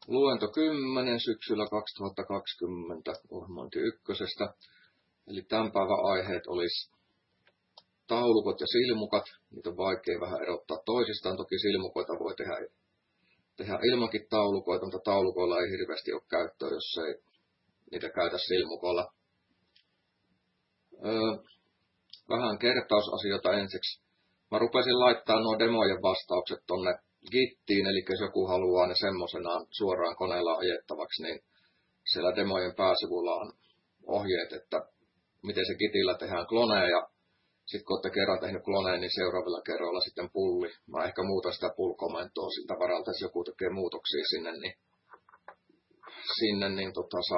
Luento 10 syksyllä 2020 ohjelmointi ykkösestä. Eli tämän päivän aiheet olisi taulukot ja silmukat. Niitä on vaikea vähän erottaa toisistaan. Toki silmukoita voi tehdä ilmankin taulukoita, mutta taulukoilla ei hirveästi ole käyttöä, jos ei niitä käytä silmukolla. Vähän kertausasioita ensiksi. Mä rupesin laittaa nuo demojen vastaukset tonne Gittiin, eli jos joku haluaa ne semmoisenaan suoraan koneella ajettavaksi, niin siellä demojen pääsivulla on ohjeet, että miten se Gitillä tehdään kloneen, ja sitten kun olette kerran tehnyt kloneen, niin seuraavilla kerroilla sitten pulli. Mä ehkä muutan sitä pull-komentoa siltä varalta, jos joku tekee muutoksia sinne, niin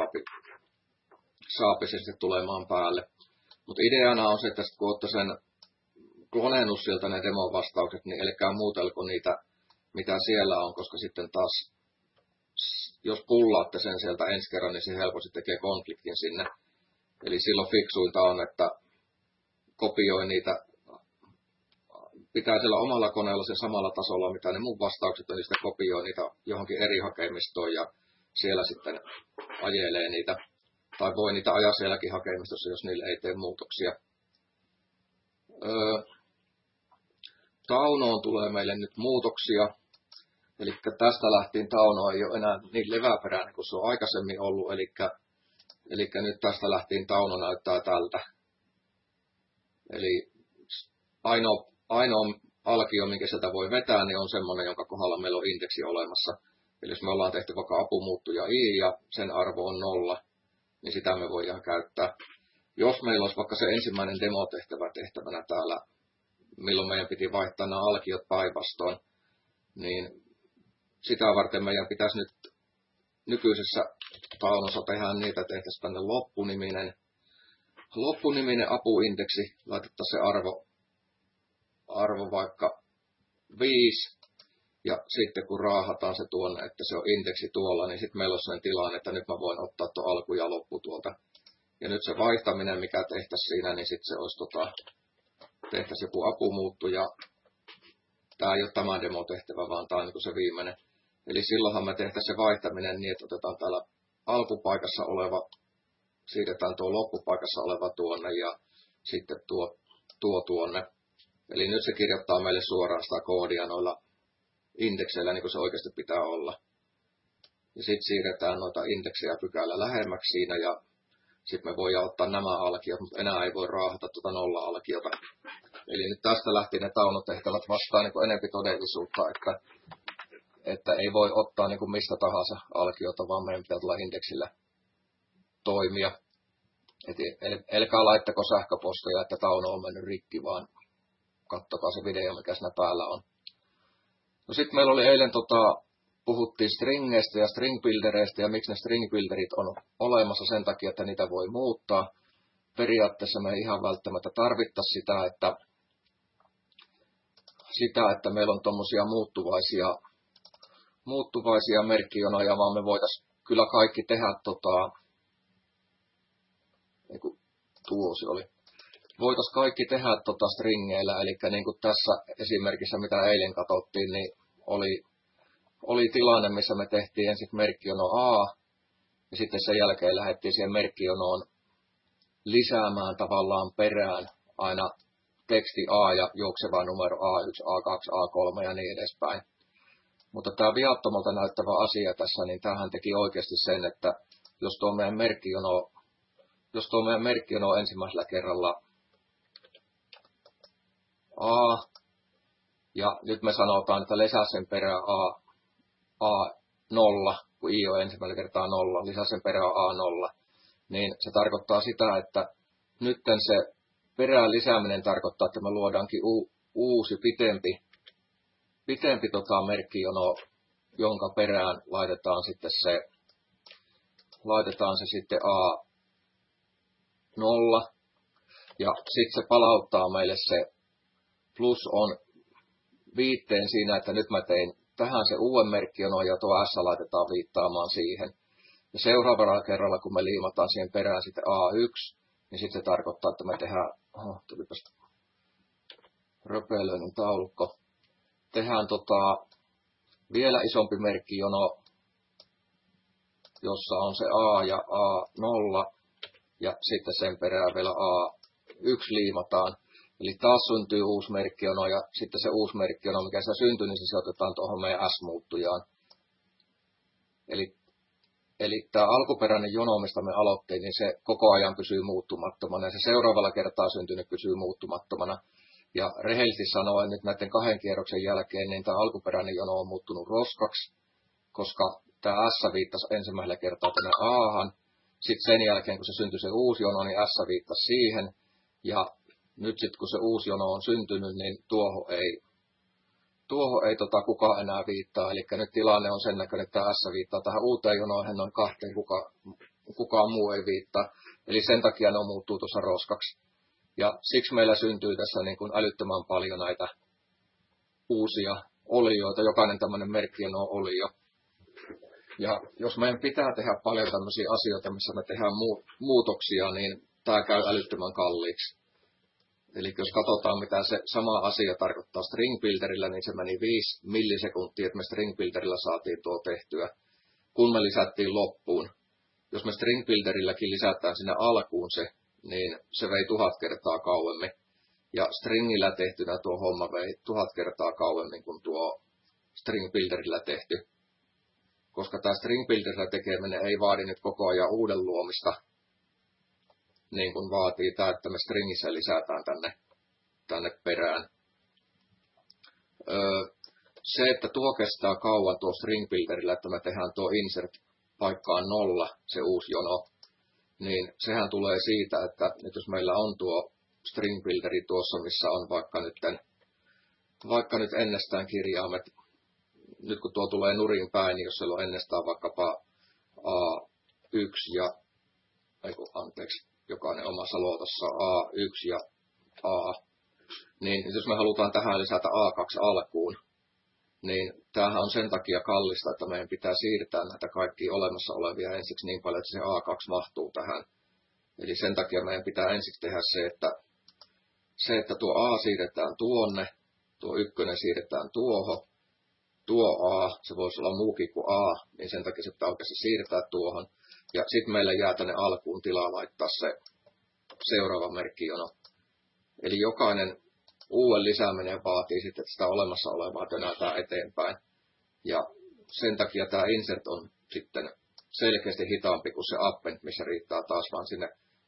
saapi se sitten tulemaan päälle. Mutta ideana on se, että kun olette sen kloneenut sieltä ne demon vastaukset, niin älkää muutelko niitä, mitä siellä on, koska sitten taas, jos pullaatte sen sieltä ensi kerran, niin se helposti tekee konfliktin sinne. Eli silloin fiksuinta on, että kopioi niitä, pitää siellä omalla koneella sen samalla tasolla, mitä ne mun vastaukset on, niin sitten kopioi niitä johonkin eri hakemistoon ja siellä sitten ajelee niitä. Tai voi niitä ajaa sielläkin hakemistossa, jos niille ei tee muutoksia. Taunoon tulee meille nyt muutoksia. Eli tästä lähtien Tauno ei ole enää niin leväperäinen kuin se on aikaisemmin ollut. Eli nyt tästä lähtien Tauno näyttää tältä. Eli ainoa alkio, minkä sieltä voi vetää, niin on semmoinen, jonka kohdalla meillä on indeksi olemassa. Eli jos me ollaan tehty vaikka apumuuttuja i ja sen arvo on 0, niin sitä me voidaan käyttää. Jos meillä olisi vaikka se ensimmäinen demotehtävä tehtävänä täällä, milloin meidän piti vaihtaa nämä alkiot päinvastoin, niin sitä varten meidän pitäisi nyt nykyisessä Taunossa tehdä niitä, tehtäisiin tänne loppuniminen apuindeksi, laitettaisiin se arvo vaikka 5, ja sitten kun raahataan se tuonne, että se on indeksi tuolla, niin sitten meillä on sellainen tilanne, että nyt mä voin ottaa tuon alku ja loppu tuolta. Ja nyt se vaihtaminen, mikä tehtäisiin siinä, niin sitten se olisi tehtäisiin joku apumuuttu, ja tämä ei ole tämä demotehtävä, vaan tämä on niin se viimeinen. Eli silloinhan me tehtäisiin se vaihtaminen niin, että otetaan täällä alkupaikassa oleva, siirretään tuo loppupaikassa oleva tuonne ja sitten tuo tuonne. Eli nyt se kirjoittaa meille suoraan sitä koodia noilla indekseillä, niin kuin se oikeasti pitää olla. Ja sitten siirretään noita indeksejä pykälä lähemmäksi siinä, ja sitten me voidaan ottaa nämä alkiot, mutta enää ei voi raahata tuota nolla-alkiota. Eli nyt tästä lähtien ne taunotehtävät vastaan niin enempi todellisuutta, että ei voi ottaa niin kuin mistä tahansa alkiota, vaan meidän pitää tulla indeksillä toimia. Älkää laittako sähköposteja, että Tauno on mennyt rikki, vaan katsokaa se video, mikä siinä päällä on. No sitten meillä oli eilen, puhuttiin stringeistä ja stringbuildereista ja miksi ne stringbuilderit on olemassa sen takia, että niitä voi muuttaa. Periaatteessa me ei ihan välttämättä tarvittaisi sitä, että meillä on tuommoisia muuttuvaisia merkkionoja, vaan me voitaisiin kyllä kaikki tehdä, voitaisiin kaikki tehdä stringeillä, eli niin kuin tässä esimerkissä, mitä eilen katsottiin, niin oli tilanne, missä me tehtiin ensin merkkiono A, ja sitten sen jälkeen lähdettiin siihen merkkionoon lisäämään tavallaan perään aina teksti A ja juokseva numero A1, A2, A3 ja niin edespäin. Mutta tämä viattomalta näyttävä asia tässä, niin tämähän teki oikeasti sen, että jos tuo meidän merkkiono ensimmäisellä kerralla A, ja nyt me sanotaan, että lisää sen perään A0, kun I on ensimmäisellä kertaa 0, lisää sen perään A0, niin se tarkoittaa sitä, että nyt se perään lisääminen tarkoittaa, että me luodaankin uusi pitempi merkkijono, jonka perään laitetaan se sitten A0, ja sitten se palauttaa meille se plus on viitteen siinä, että nyt mä tein tähän se uuden merkkijono ja tuo S laitetaan viittaamaan siihen. Ja seuraavalla kerralla, kun me liimataan siihen perään sitten A1, niin sitten se tarkoittaa, että me tehdään, tulipas röpelöinen taulukko, tehdään vielä isompi merkkijono jossa on se A ja A0 ja sitten sen perään vielä A1 liimataan. Eli taas syntyy uusi merkkijono ja sitten se uusi merkkijono, mikä se syntyy, niin se sijoitetaan tuohon meidän S-muuttujaan. Eli tämä alkuperäinen jono, mistä me aloittiin, niin se koko ajan pysyy muuttumattomana ja se seuraavalla kertaa syntynyt pysyy muuttumattomana. Ja rehellisesti sanoen nyt näiden 2 kierroksen jälkeen, niin tämä alkuperäinen jono on muuttunut roskaksi, koska tämä S viittasi ensimmäisellä kertaa tänne A:han. Sitten sen jälkeen, kun se syntyi se uusi jono, niin S viittasi siihen. Ja nyt sitten, kun se uusi jono on syntynyt, niin tuohon ei kukaan enää viittaa. Eli nyt tilanne on sen näköinen, että tämä S viittaa tähän uuteen jonoon, noin 2, kukaan muu ei viittaa. Eli sen takia ne on muuttuu tuossa roskaksi. Ja siksi meillä syntyy tässä niin kuin älyttömän paljon näitä uusia olioita. Jokainen tämmöinen merkkijono on olio. Ja jos meidän pitää tehdä paljon tämmöisiä asioita, missä me tehdään muutoksia, niin tämä käy älyttömän kalliiksi. Eli jos katsotaan, mitä se sama asia tarkoittaa string builderillä, niin se meni 5 millisekuntia, että me string builderillä saatiin tuo tehtyä, kun me lisättiin loppuun. Jos me string builderilläkin lisätään sinne alkuun se, niin se vei 1000 kertaa kauemmin. Ja stringillä tehtynä tuo homma vei 1000 kertaa kauemmin kuin tuo string builderillä tehty. Koska tämä string builderillä tekeminen ei vaadi nyt koko ajan uuden luomista, niin kuin vaatii tämä, että me stringissä lisätään tänne perään. Se, että tuo kestää kauan tuo string builderillä, että me tehdään tuo insert paikkaan 0, se uusi jono, niin sehän tulee siitä, että nyt jos meillä on tuo string builderi tuossa, missä on vaikka nyt ennestään kirjaimet, nyt kun tuo tulee nurin päin, niin jos siellä on ennestään vaikkapa A1 ja, jokainen omassa luotossa A1 ja A, niin jos me halutaan tähän lisätä A2 alkuun, niin tämähän on sen takia kallista, että meidän pitää siirtää näitä kaikkia olemassa olevia ensiksi niin paljon, että se A2 mahtuu tähän. Eli sen takia meidän pitää ensiksi tehdä se, että tuo A siirretään tuonne, tuo 1 siirretään tuo A, se voisi olla muukin kuin A, niin sen takia se pitää oikeasti siirtää tuohon. Ja sitten meille jää tänne alkuun tilaa laittaa se seuraava merkkijono. Eli jokainen uuden lisääminen vaatii sitten, että sitä olemassa olevaa tönätään eteenpäin. Ja sen takia tämä insert on sitten selkeästi hitaampi kuin se append, missä riittää taas vaan sinne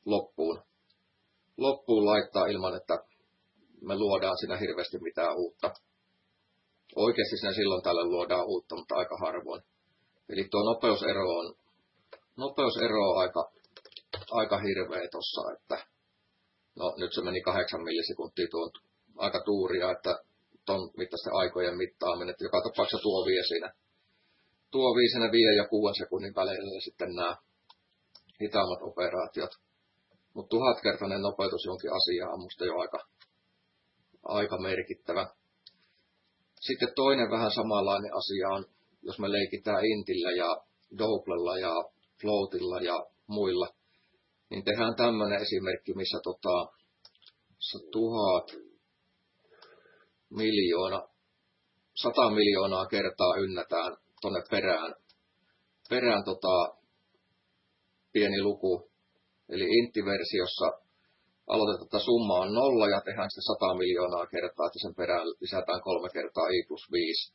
loppuun laittaa ilman, että me luodaan siinä hirveästi mitään uutta. Oikeasti siinä silloin tällöin luodaan uutta, mutta aika harvoin. Eli tuo nopeusero on aika hirveä tuossa, että no nyt se meni 8 millisekuntia tuon aika tuuria, että ton mittaisten aikojen mittaaminen, että joka tapauksessa tuo vie siinä 5 ja 6 sekunnin välillä sitten nämä hitaammat operaatiot. Mutta 1000-kertainen nopeutus jonkin asiaan on musta jo aika merkittävä. Sitten toinen vähän samanlainen asia on, jos me leikitään intillä ja doublella ja floatilla ja muilla, niin tehdään tämmöinen esimerkki, missä 100 miljoonaa kertaa ynnätään tonne perään pieni luku. Eli inttiversiossa aloitetaan, että summa on 0 ja tehdään sitten 100 miljoonaa kertaa, että sen perään lisätään 3 kertaa i plus 5.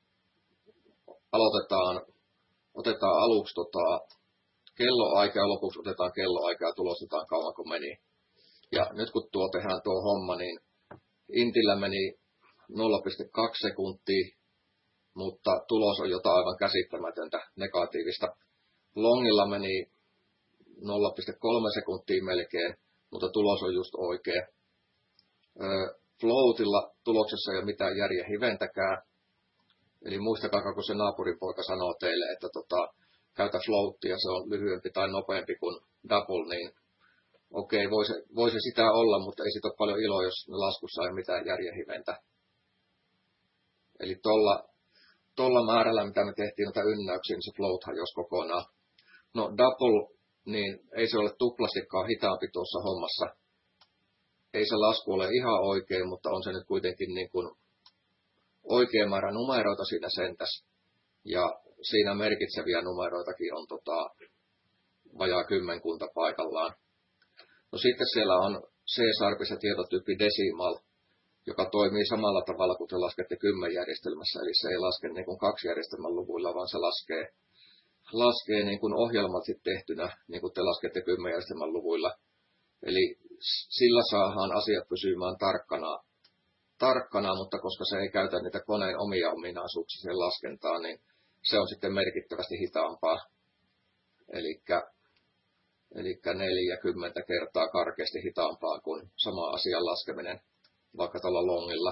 Otetaan aluksi kelloaika ja lopuksi otetaan kelloaika ja tulostetaan kauan kun meni. Ja nyt kun tehdään tuo homma, niin intillä meni 0,2 sekuntia, mutta tulos on jotain aivan käsittämätöntä negatiivista. Longilla meni 0,3 sekuntia melkein, mutta tulos on just oikea. Floatilla tuloksessa ei ole mitään järjen hiventäkään. Eli muistakaa, kun se naapuripoika sanoo teille, että käytä floatia, se on lyhyempi tai nopeampi kuin double, niin okei, voi se sitä olla, mutta ei siitä ole paljon iloa, jos laskussa ei mitään järjen hiventä. Eli tuolla määrällä, mitä me tehtiin noita ynnäyksiä, niin se float hajosi kokonaan. No double, niin ei se ole tuplastikaan hitaampi tuossa hommassa. Ei se lasku ole ihan oikein, mutta on se nyt kuitenkin niin kuin oikea määrä numeroita siinä sentäs. Ja siinä merkitseviä numeroitakin on vajaa 10 paikallaan. No sitten siellä on C-sarpissa tietotyyppi decimal, joka toimii samalla tavalla kuin te laskette 10-järjestelmässä, eli se ei laske niin kuin 2-järjestelmän luvuilla, vaan se laskee niin kuin ohjelmalti tehtynä, niin kuin te laskette 10-järjestelmän luvuilla. Eli sillä saadaan asiat pysymään tarkkana, mutta koska se ei käytä niitä koneen omia ominaisuuksia sen laskentaan, niin se on sitten merkittävästi hitaampaa. Eli 40 kertaa karkeasti hitaampaa kuin sama asian laskeminen vaikka tällä longilla.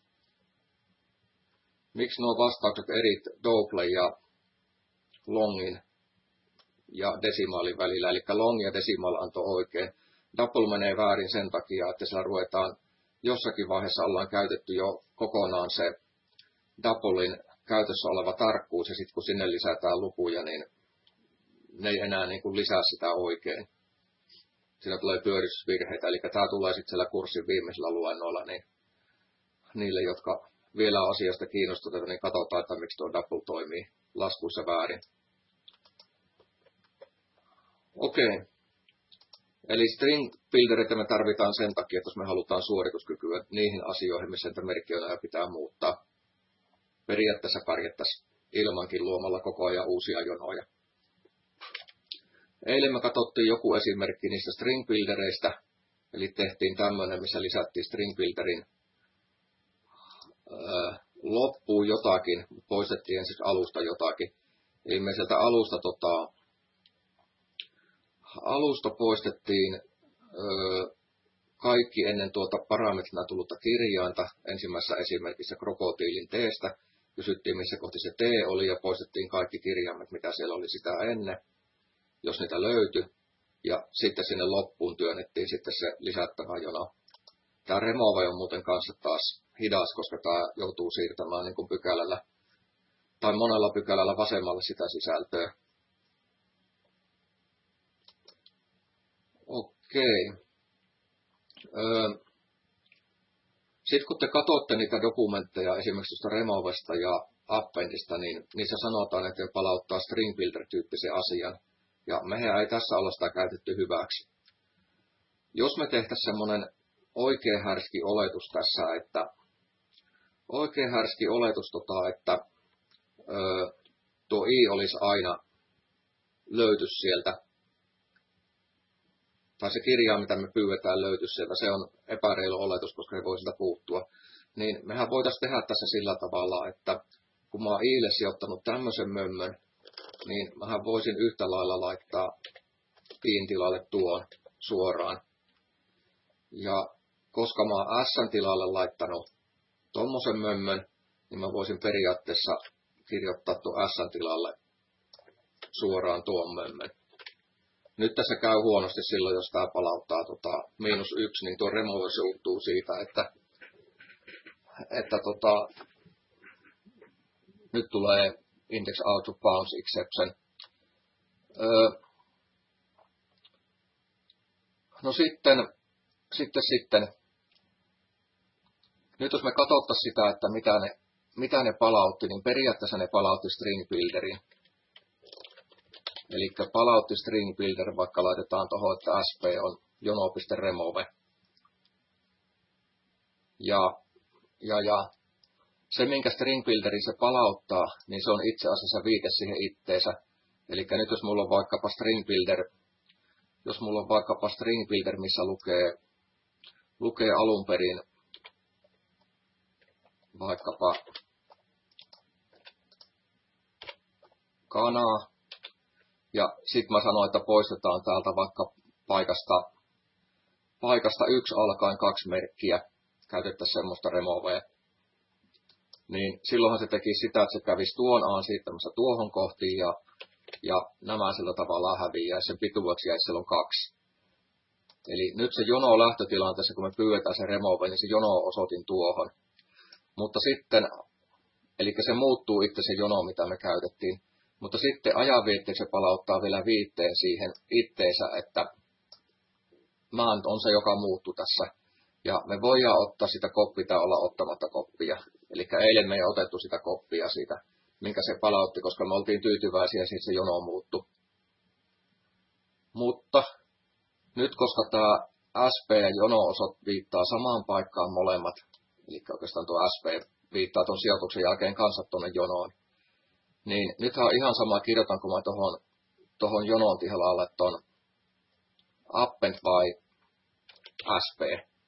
Miksi nuo vastaukset eri double ja longin ja desimaalin välillä, eli long ja decimal antoi oikein. Double menee väärin sen takia, että siellä ruvetaan, jossakin vaiheessa ollaan käytetty jo kokonaan se doublein käytössä oleva tarkkuus, ja sitten kun sinne lisätään lukuja, niin ne ei enää niin kuin lisää sitä oikein. Siinä tulee pyöristysvirheitä, eli tämä tulee sitten siellä kurssin viimeisellä luennoilla, niin niille, jotka vielä on asiasta kiinnostuneita, niin katsotaan, että miksi tuo double toimii laskuissa väärin. Okei. Eli string buildereitä me tarvitaan sen takia, että jos me halutaan suorituskykyä niihin asioihin, missä niitä merkkiöitä pitää muuttaa. Periaatteessa pärjättäisiin ilmankin luomalla koko ajan uusia jonoja. Eilen me katsottiin joku esimerkki niistä string buildereistä, eli tehtiin tämmöinen, missä lisättiin string builderin loppuun jotakin, poistettiin ensin alusta jotakin. Eli me sieltä alusta poistettiin kaikki ennen tuota parametrina tullutta kirjainta. Ensimmäisessä esimerkissä krokotiilin T:stä kysyttiin, missä kohti se T oli, ja poistettiin kaikki kirjaimet, mitä siellä oli sitä ennen, jos niitä löytyi. Ja sitten sinne loppuun työnnettiin sitten se lisättävä jono. Tämä remove on muuten kanssa taas hidas, koska tämä joutuu siirtämään niin kuin pykälällä tai monella pykälällä vasemmalle sitä sisältöä. Okei. Sitten kun te katsotte niitä dokumentteja esimerkiksi tuosta removesta ja appendista, niin niissä sanotaan, että palauttaa string builder-tyyppisen asian. Ja mehän ei tässä olla sitä käytetty hyväksi. Jos me tehtäisiin semmoinen oikein härski oletus tässä, että tuo i olisi aina löytys sieltä, tai se kirja, mitä me pyydetään, löytys sieltä, se on epäreilu oletus, koska ei voi sitä puuttua. Niin mehän voitaisiin tehdä tässä sillä tavalla, että kun mä oon iille sijoittanut tämmöisen mömmön, niin mähän voisin yhtä lailla laittaa iin tilalle tuon suoraan. Ja koska mä oon s:n tilalle laittanut tommosen mömmön, niin mä voisin periaatteessa kirjoittaa tuon s:n tilalle suoraan tuon mömmön. Nyt tässä käy huonosti silloin, jos tämä palauttaa -1, niin tuo remove suuttuu siitä, että nyt tulee index out of bounds exception. No sitten. Nyt jos me katsottaisiin sitä, että mitä ne palautti, niin periaatteessa ne palautti string builderin. Eli palautti string builder, vaikka laitetaan tuohon, että sp on jono.remove. Ja se, minkä string builderi se palauttaa, niin se on itse asiassa viite siihen itteensä. Eli nyt jos mulla on vaikkapa string builder, missä lukee alun perin vaikkapa kana, ja sitten mä sanoin, että poistetaan täältä vaikka paikasta 1 alkaen 2 merkkiä, käytettäisiin semmoista removea. Niin silloinhan se teki sitä, että se kävisi tuon A siirtämässä tuohon kohtiin ja nämä sillä tavalla häviää. Sen pituudeksi jäisi silloin 2. Eli nyt se jono lähtötilanteessa, kun me pyydetään se remove, niin se jono osoitin tuohon. Mutta sitten, eli se muuttuu itse se jono, mitä me käytettiin. Mutta sitten ajanviitteeksi se palauttaa vielä viitteen siihen itteensä, että maan on se, joka muuttuu tässä. Ja me voidaan ottaa sitä koppia tai olla ottamatta koppia. Eli eilen me ei otettu sitä koppia siitä minkä se palautti, koska me oltiin tyytyväisiä ja sitten se jono muuttui. Mutta nyt koska tämä SP ja jono-osat viittaa samaan paikkaan molemmat, eli oikeastaan tuo SP viittaa tuon sijoituksen jälkeen kanssa tuonne jonoon, niin nythän on ihan sama, kirjoitanko mä tuohon jonon tilalle tuon append vai SP.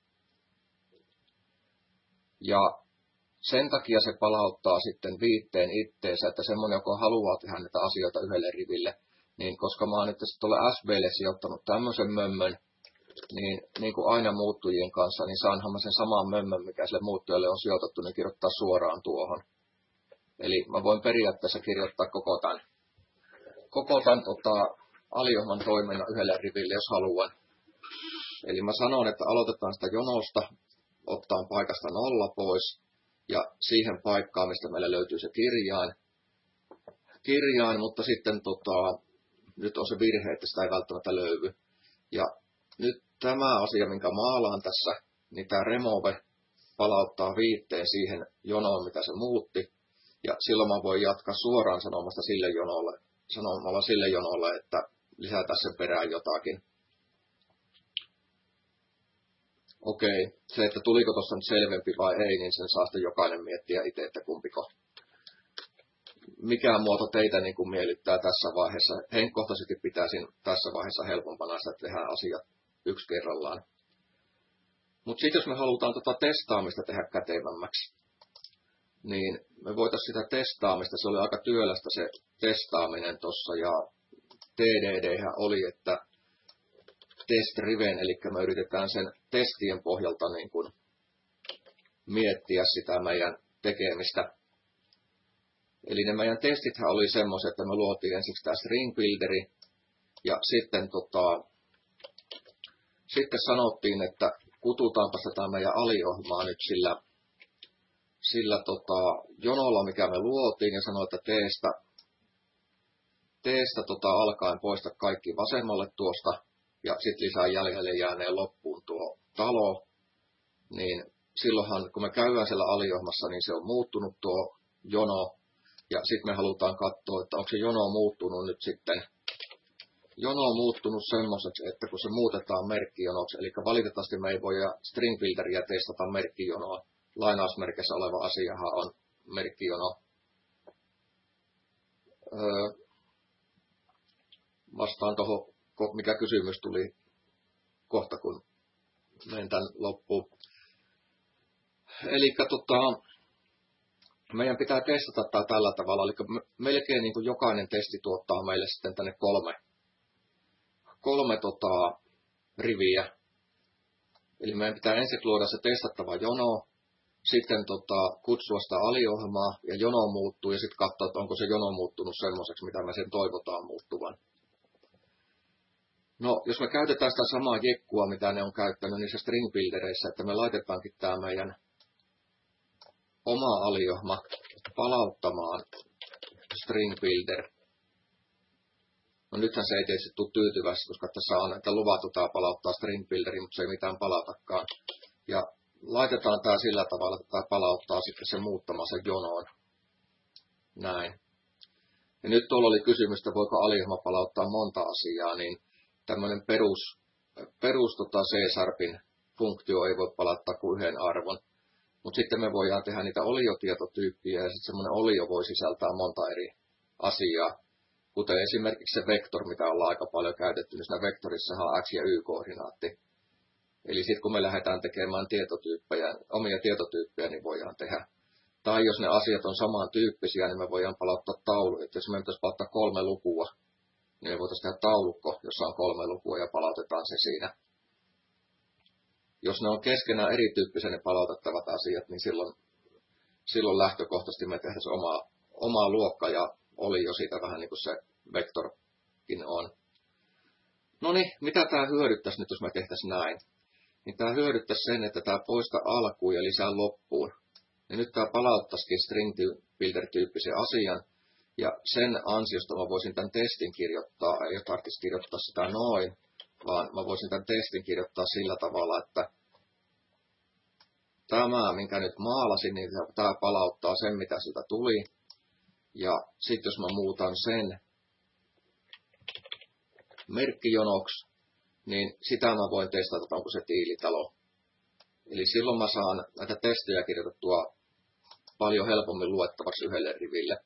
Ja sen takia se palauttaa sitten viitteen itteensä, että semmoinen, joka haluaa tehdä näitä asioita yhdelle riville, niin koska mä oon nyt tuolle SBlle sijoittanut tämmöisen mömmön, niin kuin aina muuttujien kanssa, niin saanhan mä sen saman mömmön, mikä sille muuttujalle on sijoitettu, niin kirjoittaa suoraan tuohon. Eli mä voin periaatteessa kirjoittaa koko tämän aliohman toiminnan yhdelle riville, jos haluan. Eli mä sanon, että aloitetaan sitä jonosta, ottaa paikasta 0 pois, ja siihen paikkaan, mistä meillä löytyy se kirjain, mutta sitten nyt on se virhe, että sitä ei välttämättä löydy. Ja nyt tämä asia, minkä maalaan tässä, niin tämä remove palauttaa viitteen siihen jonoon, mitä se muutti. Ja silloin mä voin jatkaa suoraan sanomasta sanomalla sille jonolle, että lisätä sen perään jotakin. Okei, se, että tuliko tuossa nyt selvempi vai ei, niin sen saa sitten jokainen miettiä itse, että kumpiko. Mikä muoto teitä niin kuin miellyttää tässä vaiheessa. Henkkohtaisesti pitäisin tässä vaiheessa helpompana sitä, että tehdään asiat yksi kerrallaan. Mutta sitten jos me halutaan testaamista tehdä kätevämmäksi, niin me voitaisiin sitä testaamista, se oli aika työlästä se testaaminen tuossa, ja TDDhän oli, että test-riven, eli me yritetään sen testien pohjalta niin kuin miettiä sitä meidän tekemistä. Eli ne meidän testithän oli semmoiset, että me luotiin ensiksi tämä string builderi, ja sitten sanottiin, että kututaanpa tätä meidän aliohjelmaa nyt sillä jonolla, mikä me luotiin, ja sanoi, että teestä alkaen poista kaikki vasemmalle tuosta, ja sitten lisää jäljelle jääneen loppuun tuo talo, niin silloinhan, kun me käydään siellä aliohjelmassa, niin se on muuttunut tuo jono, ja sitten me halutaan katsoa, että onko se jono muuttunut nyt sitten. Jono on muuttunut semmoiseksi, että kun se muutetaan merkkijonoksi, eli valitettavasti me ei voi string builderia testata merkkijonoa. Lainausmerkissä oleva asiahan on merkkijono. Vastaan tuohon, mikä kysymys tuli kohta, kun menen tämän loppuun. Eli meidän pitää testata tämä tällä tavalla, eli melkein niin kuin jokainen testi tuottaa meille sitten tänne kolme riviä. Eli meidän pitää ensin luoda se testattava jono, sitten kutsua sitä aliohjelmaa, ja jono muuttuu, ja sitten katsoa, että onko se jono muuttunut semmoiseksi, mitä me sen toivotaan muuttuvan. No, jos me käytetään sitä samaa jekkua, mitä ne on käyttänyt niissä string buildereissä, että me laitetaankin tämä meidän oma aliohjelma palauttamaan string builder. No nythän se ei tietysti tule tyytyvästi, koska tässä on, että luvattu tämä palauttaa string builderi, mutta se ei mitään palautakaan. Ja laitetaan tämä sillä tavalla, että tämä palauttaa sitten se muuttamansa jonoon. Näin. Ja nyt tuolla oli kysymys, että voiko aliohjelma palauttaa monta asiaa, niin tämmöinen perus C-sharpin funktio ei voi palauttaa kuin yhden arvon. Mutta sitten me voidaan tehdä niitä oliotietotyyppiä, ja sitten semmoinen olio voi sisältää monta eri asiaa. Kuten esimerkiksi se vektor, mitä ollaan aika paljon käytetty, niin siinä vektorissahan on X- ja Y-koordinaatti. Eli sitten kun me lähdetään tekemään omia tietotyyppejä, niin voidaan tehdä. Tai jos ne asiat on samantyyppisiä, niin me voidaan palauttaa taulu. Että jos me pitäisi palauttaa 3 lukua, niin me voitaisiin tehdä taulukko, jossa on 3 lukua, ja palautetaan se siinä. Jos ne on keskenään erityyppisiä ne palautettavat asiat, niin silloin lähtökohtaisesti me tehdään se oma luokka, ja oli jo siitä vähän niin kuin se vektorkin on. No niin, mitä tämä hyödyttäisi nyt, jos me tehtäisiin näin? Niin tämä hyödyttäisi sen, että tämä poista alkuun ja lisää loppuun. Ja nyt tämä palauttaisikin string builder-tyyppisen asian, ja sen ansiosta mä voisin tämän testin kirjoittaa, ei tarvitsisi kirjoittaa sitä noin, vaan mä voisin tämän testin kirjoittaa sillä tavalla, että tämä, minkä nyt maalasin, niin tämä palauttaa sen, mitä siltä tuli. Ja sitten jos mä muutan sen merkkijonoksi, niin sitä mä voin testata, että onko se tiilitalo. Eli silloin mä saan näitä testejä kirjoitettua paljon helpommin luettavaksi yhdelle riville.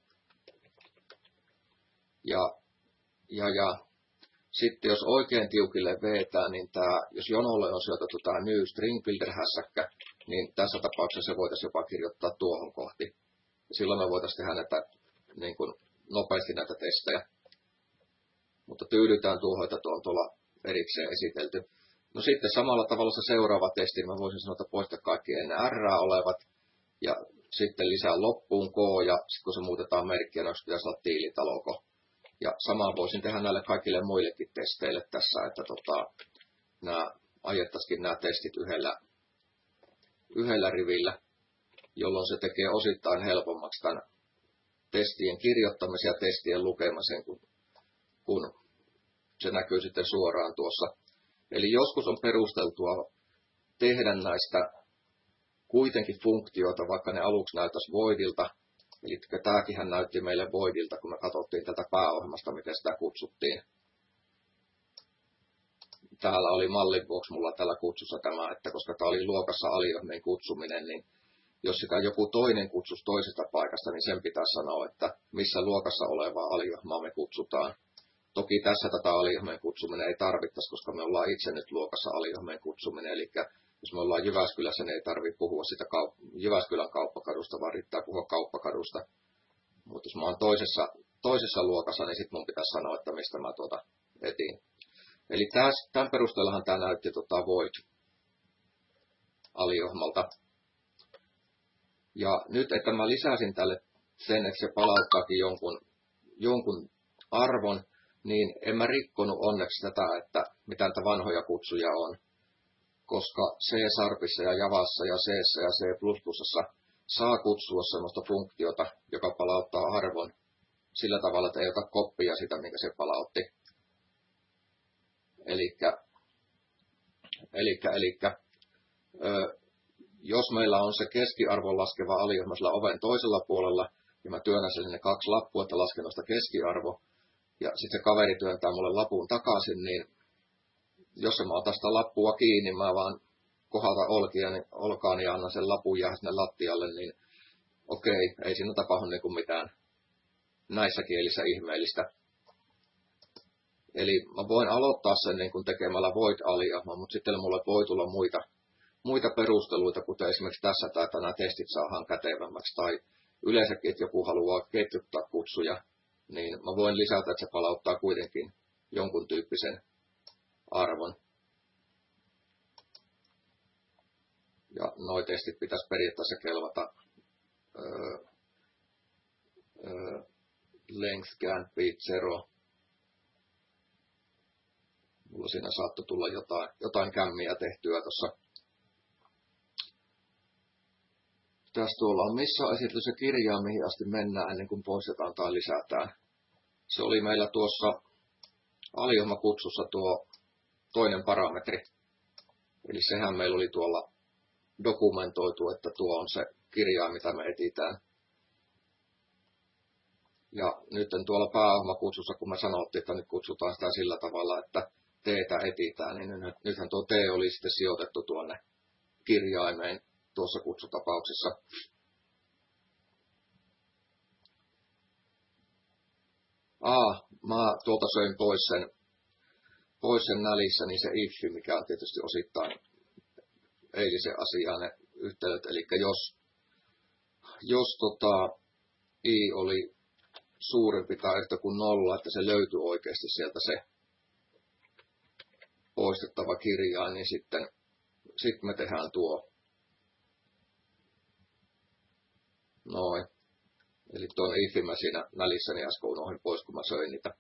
Ja sitten jos oikein tiukille vetää, niin jos jonolle on syötetty tämä new string builder -hässäkkä, niin tässä tapauksessa se voitaisiin jopa kirjoittaa tuohon kohti. Ja silloin me voitaisiin tehdä näitä, niin kuin, nopeasti näitä testejä. Mutta tyydytään tuohon, että tuo on tuolla erikseen esitelty. No sitten samalla tavalla se seuraava testi, mä voisin sanoa, että poista kaikki ennen R olevat. Ja sitten lisää loppuun K, ja sitten kun se muutetaan merkkiä, niin pitäisi olla tiilitaloko. Ja samaa voisin tehdä näille kaikille muillekin testeille tässä, että ajettaisikin nämä testit yhdellä rivillä, jolloin se tekee osittain helpommaksi tämän testien kirjoittamisen ja testien lukemisen, kun se näkyy sitten suoraan tuossa. Eli joskus on perusteltua tehdä näistä kuitenkin funktioita, vaikka ne aluksi näyttäisi voidilta. Eli tämäkin näytti meille voidilta, kun me katsottiin tätä pääohjelmasta, miten sitä kutsuttiin. Täällä oli mallin vuoksi mulla tällä kutsussa tämä, että koska tämä oli luokassa aliohmeen kutsuminen, niin jos sitä joku toinen kutsuisi toisesta paikasta, niin sen pitää sanoa, että missä luokassa olevaa aliohmaa me kutsutaan. Toki tässä tätä aliohmeen kutsuminen ei tarvittaisi, koska me ollaan itse nyt luokassa aliohmeen kutsuminen, eli jos me ollaan Jyväskylässä, niin ei tarvitse puhua sitä Jyväskylän kauppakadusta, vaan riittää puhua kauppakadusta. Mutta jos mä oon toisessa luokassa, niin sitten mun pitäisi sanoa, että mistä mä etin. Eli tämän perusteellahan tämä näytti void-aliohmalta. Ja nyt, että mä lisäsin tälle sen, että se palauttaakin jonkun arvon, niin en mä rikkonut onneksi tätä, että mitä näitä vanhoja kutsuja on. Koska C-Sharpissa ja Javassa ja C:ssä ja C++ saa kutsua sellaista funktiota, joka palauttaa arvon sillä tavalla, että ei ota koppia sitä, minkä se palautti. Jos meillä on se keskiarvon laskeva aliohma sillä oven toisella puolella, ja mä työnnän sinne 2 lappua, että lasken noista keskiarvo, ja sitten se kaveri työntää mulle lapun takaisin, niin jos mä otan sitä lappua kiinni, mä vaan kohdalta olkaani ja annan sen lapun jää sinne lattialle, niin okei, ei siinä tapahdu niin kuin mitään näissä kielissä ihmeellistä. Eli mä voin aloittaa sen niin kuin tekemällä void-aliohma, mutta sitten mulle voi tulla muita perusteluita, kuten esimerkiksi tässä, että nämä testit saadaan kätevämmäksi, tai yleensäkin, että joku haluaa ketjuttaa kutsuja, niin mä voin lisätä, että se palauttaa kuitenkin jonkun tyyppisen arvon. Ja nuo testit pitäisi periaatteessa kelvata length can be 0. Mulla siinä saattoi tulla jotain kämmiä tehtyä tuossa. Tässä tuolla on missä on esitelty se kirjaa, mihin asti mennään ennen kuin poistetaan tai lisätään. Se oli meillä tuossa aliohmakutsussa tuo toinen parametri. Eli sehän meillä oli tuolla dokumentoitu, että tuo on se kirjaa, mitä me etsitään. Ja nyt tuolla pääohjelmakutsussa, kun me sanottiin, että nyt kutsutaan sitä sillä tavalla, että teetä etsitään, niin nythän tuo T oli sitten sijoitettu tuonne kirjaimeen tuossa kutsutapauksessa. Mä tuolta söin pois sen nälissä, niin se if, mikä on tietysti osittain eilisen asiaan ne yhteydet. Eli jos i oli suurempi tai yhtä kuin 0, että se löytyy oikeasti sieltä se poistettava kirjain, niin sitten me tehdään tuo. Noin. Eli tuon ifin mä siinä välissäni äsken unohdin pois, kun mä söin niitä.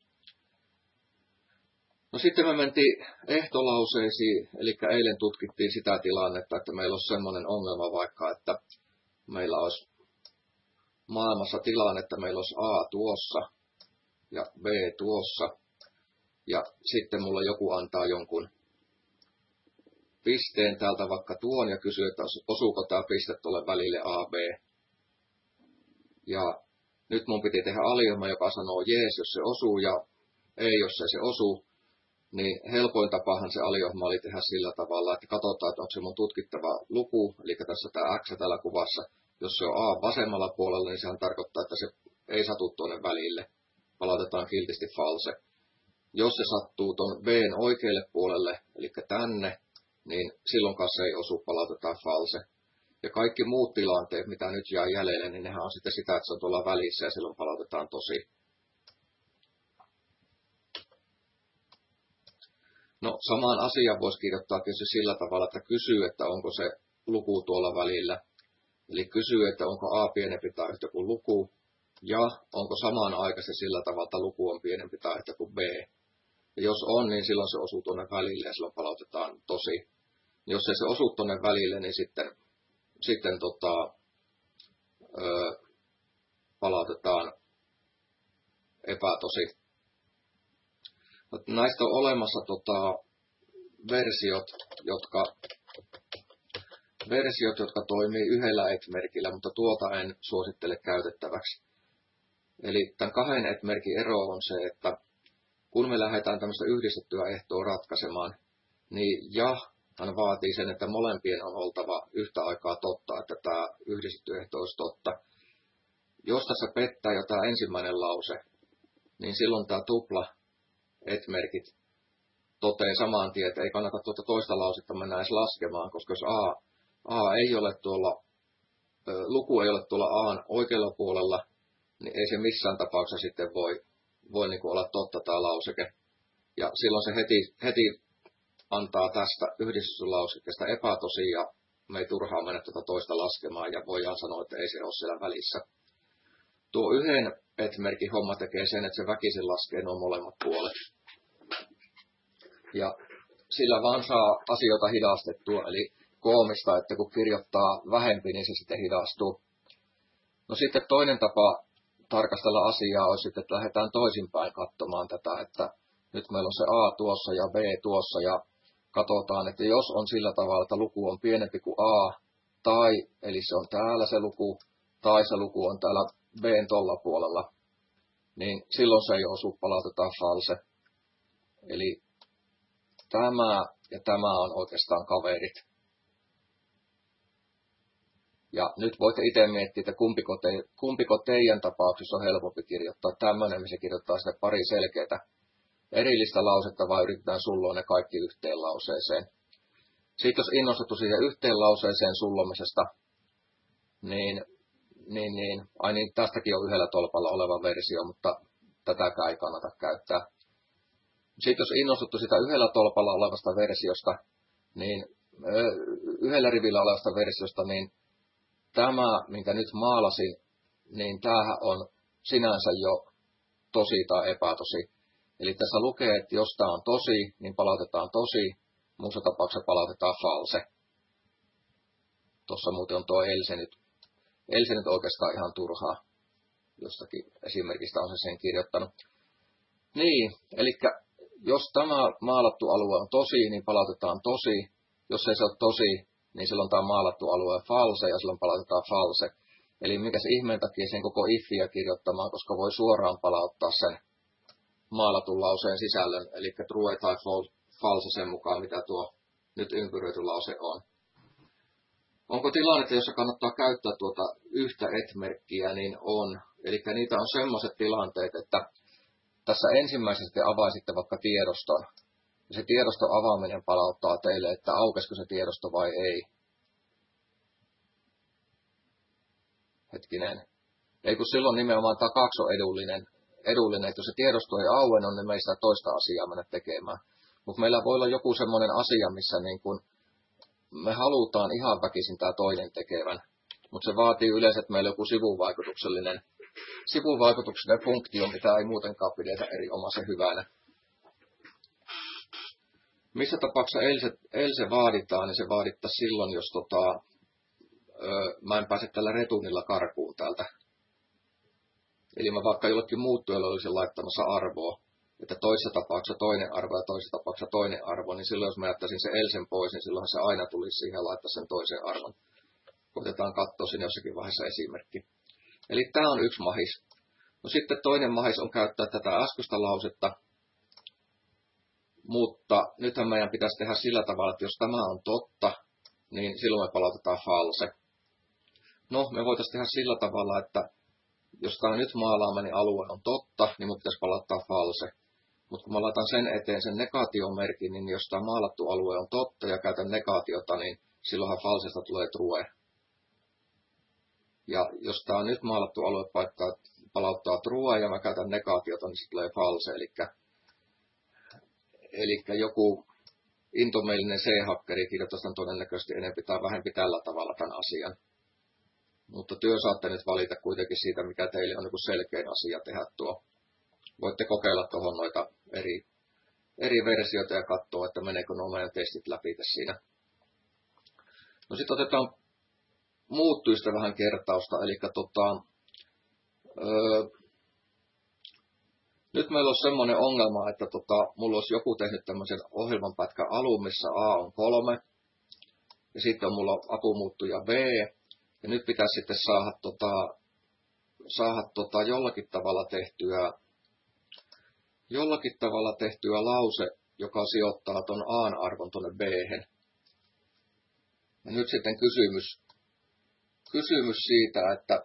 No sitten me mentiin ehtolauseisiin, eli eilen tutkittiin sitä tilannetta, että meillä olisi semmoinen ongelma vaikka, että meillä olisi maailmassa tilanne, että meillä olisi A tuossa ja B tuossa. Ja sitten mulla joku antaa jonkun pisteen täältä vaikka tuon ja kysyy, että osuuko tämä piste tuolle välille A, B. Ja Nyt mun piti tehdä alioma, joka sanoo jees, jos se osuu ja ei, jos ei se osu. Niin helpoin tapahan se alioma oli tehdä sillä tavalla, että katsotaan, että onko se mun tutkittava luku, eli tässä tämä X täällä kuvassa. Jos se on A vasemmalla puolella, niin sehän tarkoittaa, että se ei satu tuonne välille. Palautetaan kiltisti false. Jos se sattuu tuon B:n oikealle puolelle, eli tänne, niin silloin kanssa ei osu, palautetaan false. Ja kaikki muut tilanteet, mitä nyt jää jäljelle, niin nehän on sitten sitä, että se on tuolla välissä ja silloin palautetaan tosi. No, samaan asiaan voisi kirjoittaa tietysti sillä tavalla, että kysyy, että onko se luku tuolla välillä. Eli kysyy, että onko A pienempi tai yhtä kuin luku. Ja onko samanaikaisesti sillä tavalla, että luku on pienempi tai yhtä kuin B. Ja jos on, niin silloin se osuu tuonne välille ja silloin palautetaan tosi. Jos ei se osu tuonne välille, niin sitten palautetaan epätosi. Näistä on olemassa versiot, jotka toimii yhdellä et-merkillä, mutta tuota en suosittele käytettäväksi. Eli tämän kahden et-merkin ero on se, että kun me lähdetään tämmöistä yhdistettyä ehtoa ratkaisemaan, niin hän vaatii sen, että molempien on oltava yhtä aikaa totta, että tämä yhdistetty ehto olisi totta. Jos tässä pettää jo tämä ensimmäinen lause, niin silloin tämä tupla et-merkit toteen saman tien, että ei kannata tuota toista lausetta mennä edes laskemaan, koska jos A ei ole tuolla, luku ei ole tuolla A:n oikealla puolella, niin ei se missään tapauksessa sitten voi niin kuin olla totta tämä lauseke. Ja silloin se heti antaa tästä yhdistyslausekkeesta epätosi ja me ei turhaan mennä tuota toista laskemaan ja voidaan sanoa, että ei se ole siellä välissä. Tuo yhden et-merkin homma tekee sen, että se väkisin laskee nuo molemmat puolet. Ja sillä vaan saa asioita hidastettua, eli koomista, että kun kirjoittaa vähempi, niin se sitten hidastuu. No sitten toinen tapa tarkastella asiaa olisi sitten, että lähdetään toisinpäin katsomaan tätä, että nyt meillä on se A tuossa ja B tuossa ja katsotaan, että jos on sillä tavalla, että luku on pienempi kuin A, tai eli se on täällä se luku, tai se luku on täällä B:n tolla puolella, niin silloin se ei osu, palautetaan false. Eli tämä ja tämä on oikeastaan kaverit. Ja nyt voitte itse miettiä, että kumpiko teidän tapauksessa on helpompi kirjoittaa tämmöinen, missä kirjoittaa sitten pari selkeää erillistä lausetta, vai yritetään sulloa ne kaikki yhteen lauseeseen. Sitten jos innostuttu siihen yhteen lauseeseen sullomisesta, niin tästäkin on yhdellä tolpalla oleva versio, mutta tätäkään ei kannata käyttää. Sitten jos innostuttu sitä yhdellä tolpalla olevasta versiosta, niin yhdellä rivillä olevasta versiosta, niin tämä, minkä nyt maalasin, niin tämähän on sinänsä jo tosi tai epätosi. Eli tässä lukee, että jos tämä on tosi, niin palautetaan tosi, muussa tapauksessa palautetaan false. Tuossa muuten on tuo Else nyt oikeastaan ihan turhaa. Jostakin esimerkistä on se sen kirjoittanut. Niin, eli jos tämä maalattu alue on tosi, niin palautetaan tosi. Jos ei se ole tosi, niin silloin tämä maalattu alue on false ja silloin palautetaan false. Eli mikäs ihmeen takia sen koko ifia kirjoittamaan, koska voi suoraan palauttaa sen maalatun lauseen sisällön, eli true tai false sen mukaan, mitä tuo nyt ympyröity lause on. Onko tilannetta, jossa kannattaa käyttää tuota yhtä et-merkkiä, niin on. Eli niitä on sellaiset tilanteet, että tässä ensimmäisessä te avaisitte vaikka tiedoston. Ja se tiedoston avaaminen palauttaa teille, että aukesiko se tiedosto vai ei. Hetkinen. Ei kun silloin nimenomaan tämä kaksi on edullinen, että jos se tiedosto ei auennut, niin me ei sitä toista asiaa mennä tekemään. Mutta meillä voi olla joku semmoinen asia, missä niin kun me halutaan ihan väkisin tämä toinen tekevän. Mutta se vaatii yleensä, että meillä on joku sivuvaikutuksellinen funktio, mitä ei muutenkaan pidetä erinomaisen hyvänä. Missä tapauksessa else vaaditaan, niin se vaadittaisi silloin, jos mä en pääse tällä retuunilla karkuun täältä. Eli mä vaikka jollekin muuttujalle olisin laittamassa arvoa, että toisessa tapauksessa toinen arvo ja toisessa tapauksessa toinen arvo, niin silloin jos mä jättäisin sen elsen pois, niin silloin se aina tulisi siihen ja laittaa sen toisen arvon. Koitetaan katsoa sinne jossakin vaiheessa esimerkki. Eli tämä on yksi mahis. No sitten toinen mahis on käyttää tätä äskeistä lausetta, mutta nythän meidän pitäisi tehdä sillä tavalla, että jos tämä on totta, niin silloin me palautetaan false. No, me voitaisiin tehdä sillä tavalla, että jos tämä nyt maalaamani alue on totta, niin minun pitäisi palauttaa false. Mutta kun mä laitan sen eteen sen negaatiomerkin, niin jos tämä maalattu alue on totta ja käytän negaatiota, niin silloinhan falsesta tulee true. Ja jos tämä nyt maalattu alue palauttaa true ja mä käytän negaatiota, niin se tulee false. Eli joku intomielinen C-hakkeri kirjoittaisi tämän todennäköisesti enemmän tai vähempi tällä tavalla tämän asian. Mutta työ saatte nyt valita kuitenkin siitä, mikä teille on niin selkein asia tehdä tuo. Voitte kokeilla tuohon noita eri versioita ja katsoa, että meneekö nuo meidän testit läpi siinä. No sitten otetaan muuttujista vähän kertausta. Eli nyt meillä on semmoinen ongelma, että mulla olisi joku tehnyt tämmöisen ohjelmanpätkän alun, missä A on 3. Ja sitten on mulla apumuuttuja B. Ja nyt pitäisi sitten saada jollakin tavalla tehtyä lause, joka sijoittaa ton A-arvon tonne B-hen. Ja nyt sitten kysymys siitä, että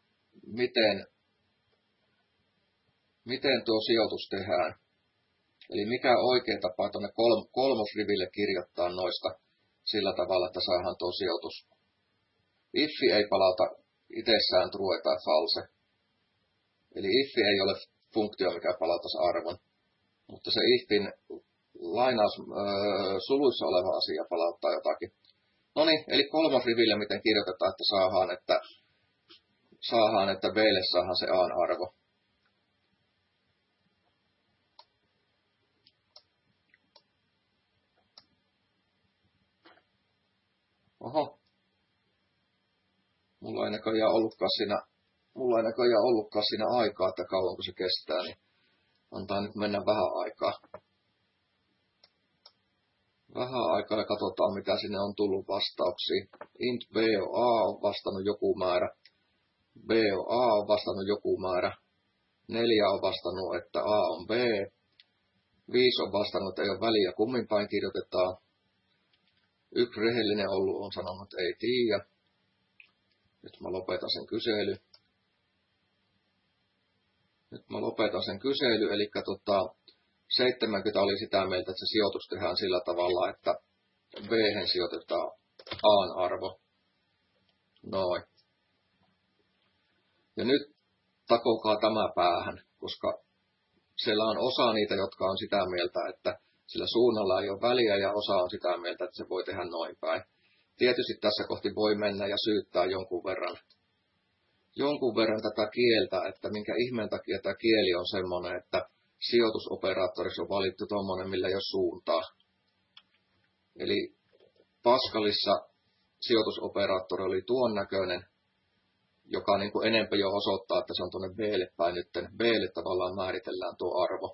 miten tuo sijoitus tehdään. Eli mikä on oikea tapa tuonne kolmosriville kirjoittaa noista sillä tavalla, että saadaan tuo sijoitus. If ei palauta itsessään true tai false. Eli if ei ole funktio, mikä palauttaisi arvon. Mutta se ifin lainaus suluissa oleva asia palauttaa jotakin. No niin, eli kolmosriville miten kirjoitetaan, että saadaan, että B:lle saadaan se A-arvo. Oho. Mulla ei näköjään ollutkaan siinä aikaa, että kauanko se kestää, niin antaa nyt mennä vähän aikaa. Vähän aikaa ja katsotaan, mitä sinne on tullut vastauksia. Int B on A on vastannut joku määrä. B on A on vastannut joku määrä. 4 on vastannut, että A on B. 5 on vastannut, että ei ole väliä, kummin päin kirjoitetaan. 1 rehellinen ollut on sanonut, että ei tiedä. Nyt mä lopetan sen kysely. Eli 70 oli sitä mieltä, että se sijoitus tehdään sillä tavalla, että B-hen sijoitetaan A-arvo. Noin. Ja nyt takokaa tämä päähän, koska siellä on osa niitä, jotka on sitä mieltä, että sillä suunnalla ei ole väliä, ja osa on sitä mieltä, että se voi tehdä noin päin. Tietysti tässä kohti voi mennä ja syyttää jonkun verran tätä kieltä, että minkä ihmeen takia tämä kieli on semmoinen, että sijoitusoperaattorissa on valittu tuommoinen, millä ei ole suuntaa. Eli Pascalissa sijoitusoperaattori oli tuon näköinen, joka niin kuin enemmän jo osoittaa, että se on tuonne B:lle päin nyt. B:lle tavallaan määritellään tuo arvo.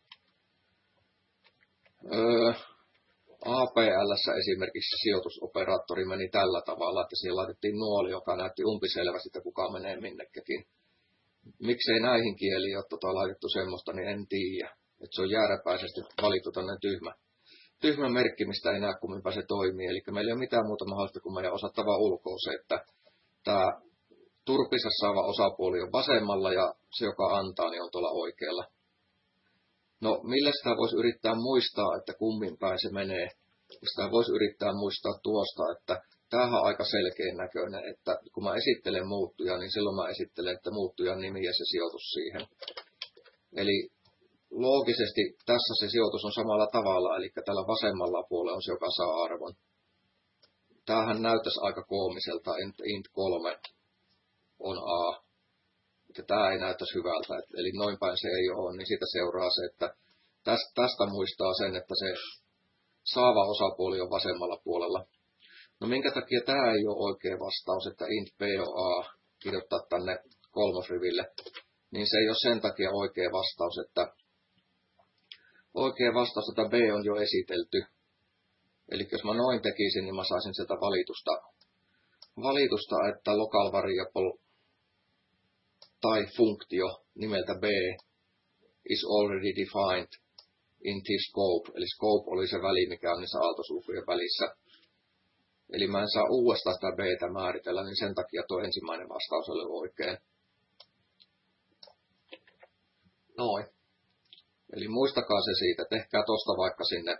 APL:ssä esimerkiksi sijoitusoperaattori meni tällä tavalla, että siihen laitettiin nuoli, joka näytti umpiselvästi, että kuka menee minnekäkin. Miksei näihin kieliin ole laitettu semmoista, niin en tiedä. Että se on jääräpäisesti valittu tämmöinen tyhmä merkki, mistä ei näe kumminpä se toimii. Eli meillä ei ole mitään muuta mahdollista kuin meidän osattava ulkoa se, että tämä turpinsa saava osapuoli on vasemmalla ja se, joka antaa, niin on tuolla oikealla. No, millä sitä voisi yrittää muistaa, että kummin päin se menee? Sitä voisi yrittää muistaa tuosta, että tämähän on aika selkeän näköinen, että kun mä esittelen muuttujaa, niin silloin mä esittelen, että muuttujan nimi ja se sijoitus siihen. Eli loogisesti tässä se sijoitus on samalla tavalla, eli tällä vasemmalla puolella on se, joka saa arvon. Tämähän näyttäisi aika koomiselta, int 3 on A. Että tämä ei näyttäisi hyvältä, eli noin päin se ei ole, niin siitä seuraa se, että tästä muistaa sen, että se saava osapuoli on vasemmalla puolella. No minkä takia tämä ei ole oikea vastaus, että int b on A kirjoittaa tänne kolmosriville, niin se ei ole sen takia oikea vastaus, että B on jo esitelty. Eli jos mä noin tekisin, niin mä saisin sieltä valitusta että local variable tai funktio nimeltä b is already defined in this scope. Eli scope oli se väli, mikä on niissä aaltosulkujen välissä. Eli mä en saa uudestaan sitä b:tä määritellä, niin sen takia tuo ensimmäinen vastaus oli oikein. Noin. Eli muistakaa se siitä. Tehkää tosta vaikka sinne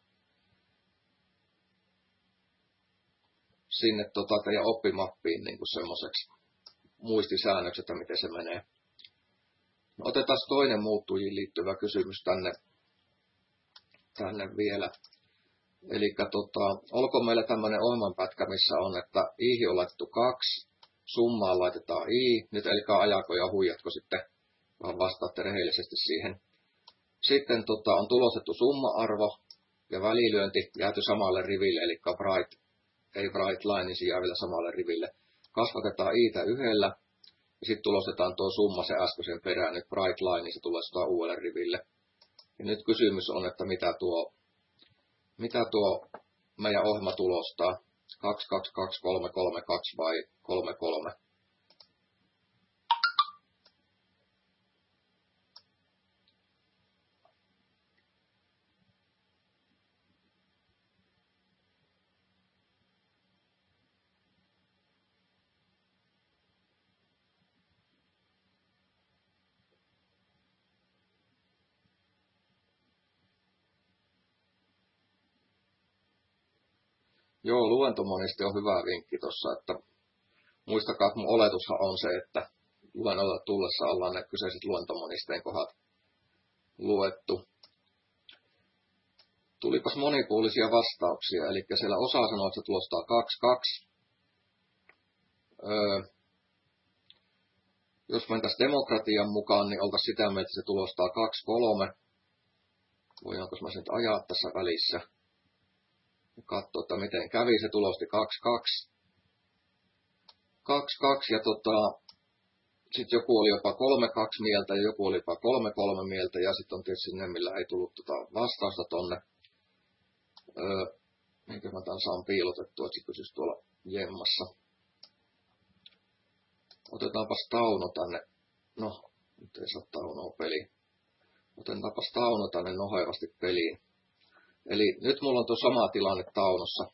teidän oppimappiin niin kuin semmoiseksi muistisäännöksi, että miten se menee. No, otetaan toinen muuttujiin liittyvä kysymys tänne vielä. Eli olkoon meillä tämmöinen ohjelmanpätkä, missä on, että i'hin on laitettu 2, summaan laitetaan i, nyt älkää ajako ja huijatko sitten, vaan vastaatte rehellisesti siihen. Sitten on tulostettu summa-arvo ja välilyönti jääty samalle riville, eli bright line, niin se jää vielä samalle riville. Kasvatetaan i'tä yhdellä, ja sitten tulostetaan tuo summa se äskeisen perään, nyt bright line, niin se tulostetaan uudelle riville. Ja nyt kysymys on, että mitä tuo meidän ohjelma tulostaa, 2, 2, 2, 3, 3, 2 vai 3, 3. Joo, luentomoniste on hyvä vinkki tuossa, että muistakaa, että mun oletushan on se, että luennolla tullessa ollaan ne kyseiset luentomonisteen kohdat luettu. Tulipas monipuolisia vastauksia, eli siellä osa sanoo, että se tulostaa 2, 2. Jos mentäisiin demokratian mukaan, niin oltaisiin sitä mieltä, että se tulostaa 2, 3. Voidaanko mä sen ajaa tässä välissä? Katsoa, että miten kävi. Se tulosti 2, 2. 2, 2 ja sitten joku oli jopa 3, 2 mieltä ja joku oli jopa 3, 3 mieltä ja sitten on tietysti ne, millä ei tullut vastausta tonne. Minkä mä tämän saan piilotettua, että se pysyisi tuolla jemmassa. Otetaanpas Tauno tänne. No, nyt ei saa Taunoa peliin. Otetaanpas Tauno tänne nohevasti peliin. Eli nyt mulla on tuo sama tilanne Taunossa.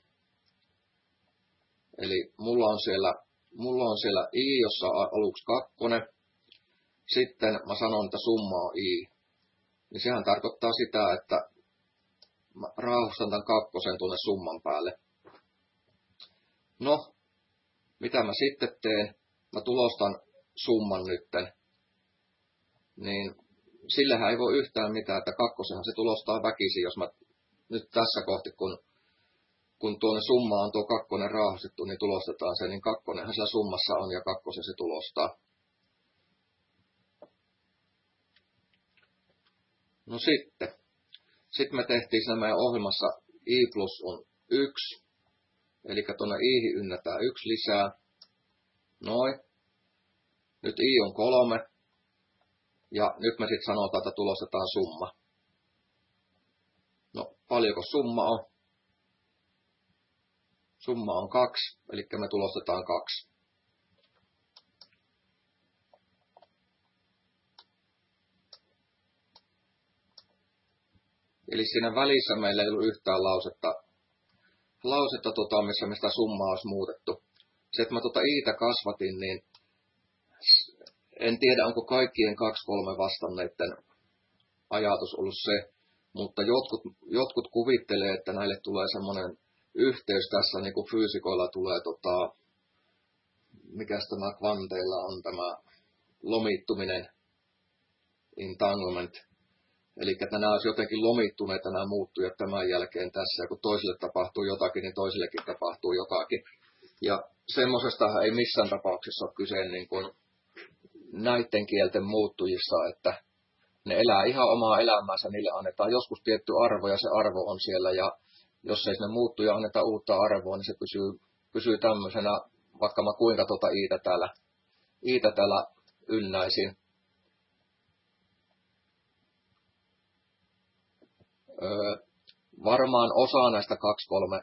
Eli mulla on siellä i, jossa on aluksi 2. Sitten mä sanon, että summa on i. Niin sehän tarkoittaa sitä, että mä raahustan tämän 2 tuonne summan päälle. No, mitä mä sitten teen? Mä tulostan summan nytten. Niin sillähän ei voi yhtään mitään, että 2 se tulostaa väkisin, jos mä nyt tässä kohti, kun tuonne summaan on tuo 2 raahustettu, niin tulostetaan se, niin 2 siellä summassa on ja 2 se tulostaa. No sitten me tehtiin siinä meidän ohjelmassa i plus on 1, eli tuonne i'hin ynnätään 1 lisää. Noin. Nyt i on 3, ja nyt me sitten sanotaan, että tulostetaan summa. No, paljonko summa on? Summa on 2, eli me tulostetaan 2. Eli siinä välissä meillä ei ollut yhtään lausetta missä me sitä summaa olisi muutettu. Se, että mä i'tä kasvatin, niin en tiedä, onko kaikkien 2-3 vastanneiden ajatus ollut se, mutta jotkut kuvittelee, että näille tulee semmoinen yhteys tässä, niin kuin fyysikoilla tulee, mikäs tämä kvanteilla on tämä lomittuminen, entanglement. Eli että nämä olisi jotenkin lomittuneita nämä muuttujat tämän jälkeen tässä, ja kun toiselle tapahtuu jotakin, niin toisillekin tapahtuu jotakin. Ja semmoisestahan ei missään tapauksessa ole kyse niin kuin näiden kielten muuttujissa, että ne elää ihan omaa elämäänsä, niille annetaan joskus tietty arvo ja se arvo on siellä ja jos ei sinne muuttuja anneta uutta arvoa, niin se pysyy tämmöisenä, vaikka mä kuinka i'tä täällä ynnäisin. Varmaan osa näistä 2-3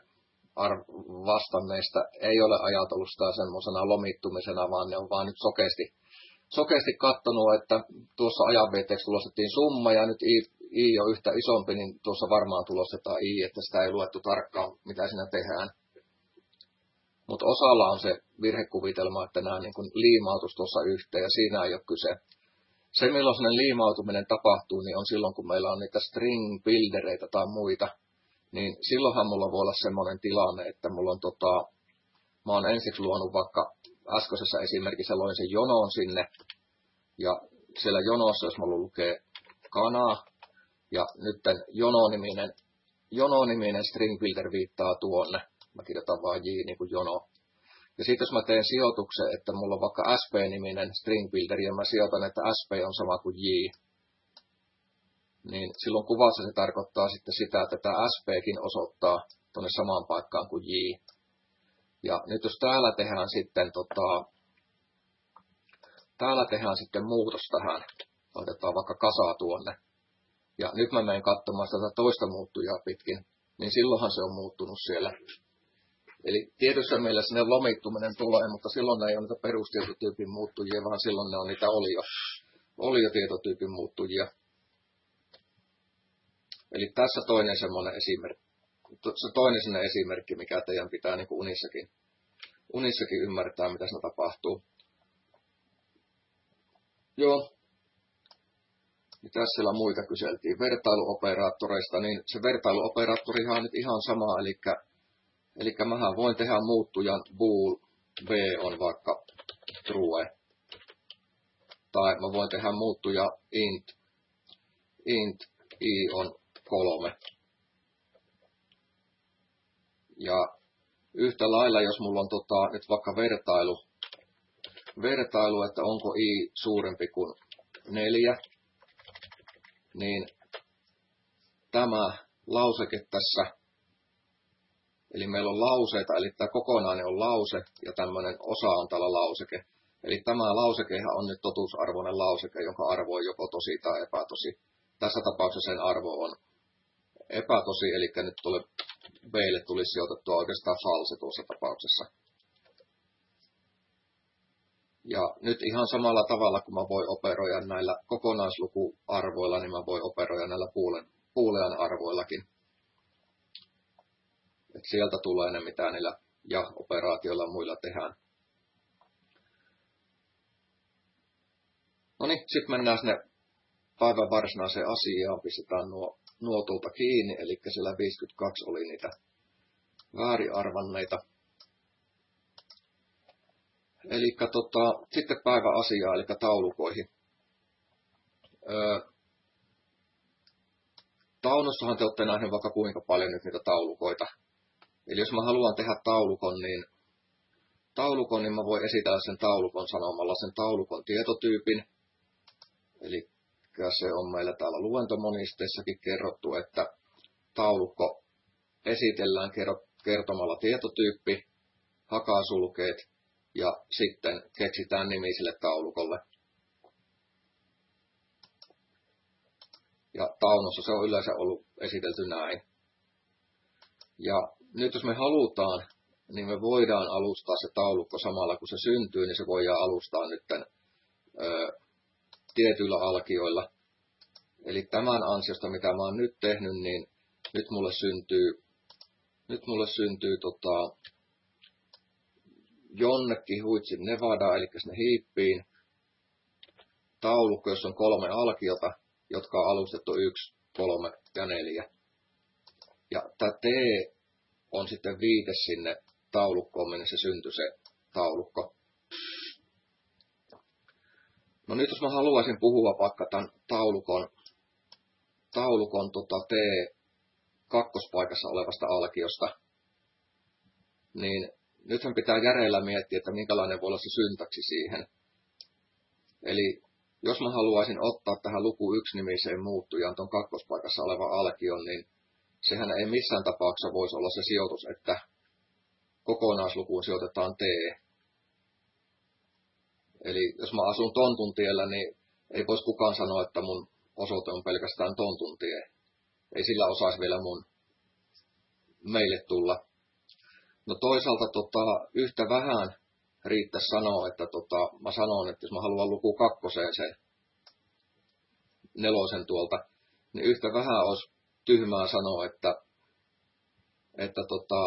vastanneista ei ole ajatellut sitä semmoisena lomittumisena, vaan ne on vaan nyt sokeasti katsonut, että tuossa ajanvietteeksi tulostettiin summa ja nyt I on yhtä isompi, niin tuossa varmaan tulostetaan I, että sitä ei luettu tarkkaan, mitä siinä tehdään. Mutta osalla on se virhekuvitelma, että nämä niin kuin liimautus tuossa yhteen ja siinä ei ole kyse. Se, milloin sellainen liimautuminen tapahtuu, niin on silloin, kun meillä on niitä string-buildereita tai muita, niin silloinhan mulla voi olla semmoinen tilanne, että mulla on mä oon ensiksi luonut vaikka äskeisessä esimerkissä loin sen jonon sinne, ja siellä jonossa, jos mulla lukee kanaa, ja nyt jono-niminen string builder viittaa tuonne, mä kirjoitan vaan j niin kuin jono. Ja sitten jos mä teen sijoituksen, että mulla on vaikka sp-niminen string builder, ja mä sijoitan, että sp on sama kuin j, niin silloin kuvassa se tarkoittaa sitten sitä, että tämä spkin osoittaa tuonne samaan paikkaan kuin j. Ja nyt jos täällä tehdään sitten muutos tähän, laitetaan vaikka kasaa tuonne, ja nyt mä menen katsomaan tätä toista muuttujaa pitkin, niin silloinhan se on muuttunut siellä. Eli tietyssä mielessä ne lomittuminen tulee, mutta silloin ne ei ole niitä perustietotyypin muuttujia, vaan silloin ne on niitä oliotietotyypin muuttujia. Eli tässä toinen semmoinen esimerkki, mikä teidän pitää niin kuin unissakin ymmärtää, mitä siinä tapahtuu. Joo. Mitäs siellä muita kyseltiin? Vertailuoperaattoreista, niin se vertailuoperaattorihan on nyt ihan sama, eli mähän voin tehdä muuttujan bool v on vaikka true, tai mä voin tehdä muuttuja int i on 3. Ja yhtä lailla, jos mulla on nyt vaikka vertailu, että onko i suurempi kuin 4, niin tämä lauseke tässä, eli meillä on lauseita, eli tämä kokonainen on lause ja tämmöinen osa on tällä lauseke. Eli tämä lausekehan on nyt totuusarvoinen lauseke, jonka arvo on joko tosi tai epätosi. Tässä tapauksessa sen arvo on epätosi, eli nyt B:lle tulisi sijoitettua oikeastaan false tuossa tapauksessa. Ja nyt ihan samalla tavalla, kun mä voin operoida näillä kokonaislukuarvoilla, niin mä voin operoida näillä boolean arvoillakin. Et sieltä tulee ne, mitä niillä ja-operaatioilla ja muilla tehdään. No niin, sitten mennään sinne päivän varsinaiseen asiaan. Pistetään nuo tuolta kiinni, eli siellä 52 oli niitä väärinarvanneita. Eli sitten päivän asiaa, eli taulukoihin. Taunossahan te olette nähneet vaikka kuinka paljon nyt niitä taulukoita. Eli jos mä haluan tehdä taulukon, niin mä voin esitellä sen taulukon sanomalla sen taulukon tietotyypin. Eli se on meillä täällä luentomonisteessakin kerrottu, että taulukko esitellään kertomalla tietotyyppi, hakasulkeet ja sitten keksitään nimi sille taulukolle. Ja taunossa se on yleensä ollut esitelty näin. Ja nyt jos me halutaan, niin me voidaan alustaa se taulukko samalla kun se syntyy, niin se voidaan alustaa nytten tietyillä alkioilla. Eli tämän ansiosta, mitä mä oon nyt tehnyt, niin nyt mulle syntyy jonnekin huitsin Nevada, eli sinne hiippiin, taulukko, jossa on 3 alkiota, jotka on alustettu 1, 3 ja 4. Ja tämä T on sitten viite sinne taulukkoon, minne se syntyi se taulukko. No nyt jos mä haluaisin puhua vaikka tämän taulukon T2-paikassa olevasta alkiosta, niin nythän pitää järeillä miettiä, että minkälainen voi olla se syntaksi siihen. Eli jos mä haluaisin ottaa tähän luku 1-nimiseen muuttujaan tuon 2-paikassa olevan alkion, niin sehän ei missään tapauksessa voisi olla se sijoitus, että kokonaislukuun sijoitetaan T. Eli jos mä asun Tontuntiellä, niin ei voisi kukaan sanoa, että mun osoite on pelkästään Tontuntie. Ei sillä osaisi vielä meille tulla. No toisaalta yhtä vähän riittäisi sanoa, että mä sanon, että jos mä haluan luku 2 sen 4 tuolta, niin yhtä vähän olisi tyhmää sanoa, että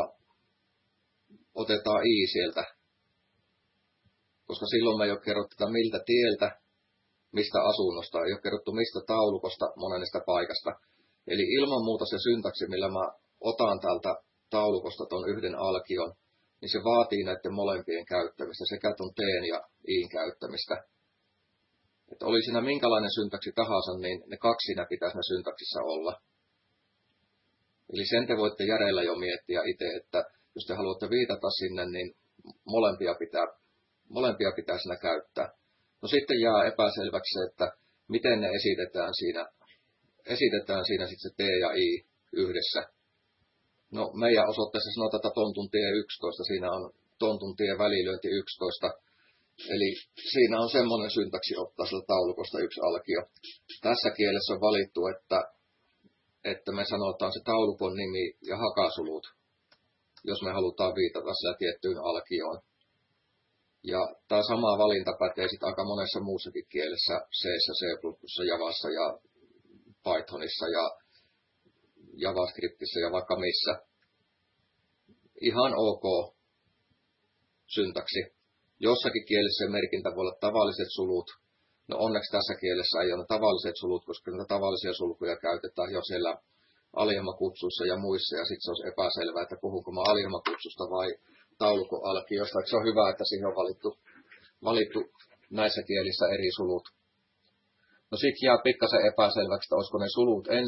otetaan I sieltä, koska silloin me ei ole kerrottu tätä miltä tieltä, mistä asunnosta, ei ole kerrottu mistä taulukosta monesta paikasta. Eli ilman muuta se syntaksi, millä mä otan täältä taulukosta ton yhden alkion, niin se vaatii näiden molempien käyttämistä, sekä ton T:n ja I:n käyttämistä. Että oli siinä minkälainen syntaksi tahansa, niin ne 2 siinä pitäisi ne syntaksissa olla. Eli sen te voitte järjellä jo miettiä itse, että jos te haluatte viitata sinne, niin molempia pitää siinä käyttää. No sitten jää epäselväksi se, että miten ne esitetään siinä sitten se T ja I yhdessä. No meidän osoitteessa sanotaan, että tontun tie 11, siinä on tontun tie välilyönti 11. Eli siinä on semmoinen syntaksi ottaa sieltä taulukosta 1 alkio. Tässä kielessä on valittu, että me sanotaan se taulukon nimi ja hakasulut, jos me halutaan viitata sillä tiettyyn alkioon. Ja tämä sama valinta pätee sitten aika monessa muussakin kielessä, C, C++, Javassa ja Pythonissa ja JavaScriptissa ja vaikka missä. Ihan ok syntaksi. Jossakin kielessä merkintä voi olla tavalliset sulut. No onneksi tässä kielessä ei ole tavalliset sulut, koska niitä tavallisia sulkuja käytetään jo siellä aliilmakutsuissa ja muissa. Ja sitten se olisi epäselvää, että puhunko mä aliilmakutsusta vai taulukoalkiosta. Se on hyvä, että siihen on valittu näissä kielissä eri sulut. No sitten jää pikkasen epäselväksi, että olisiko ne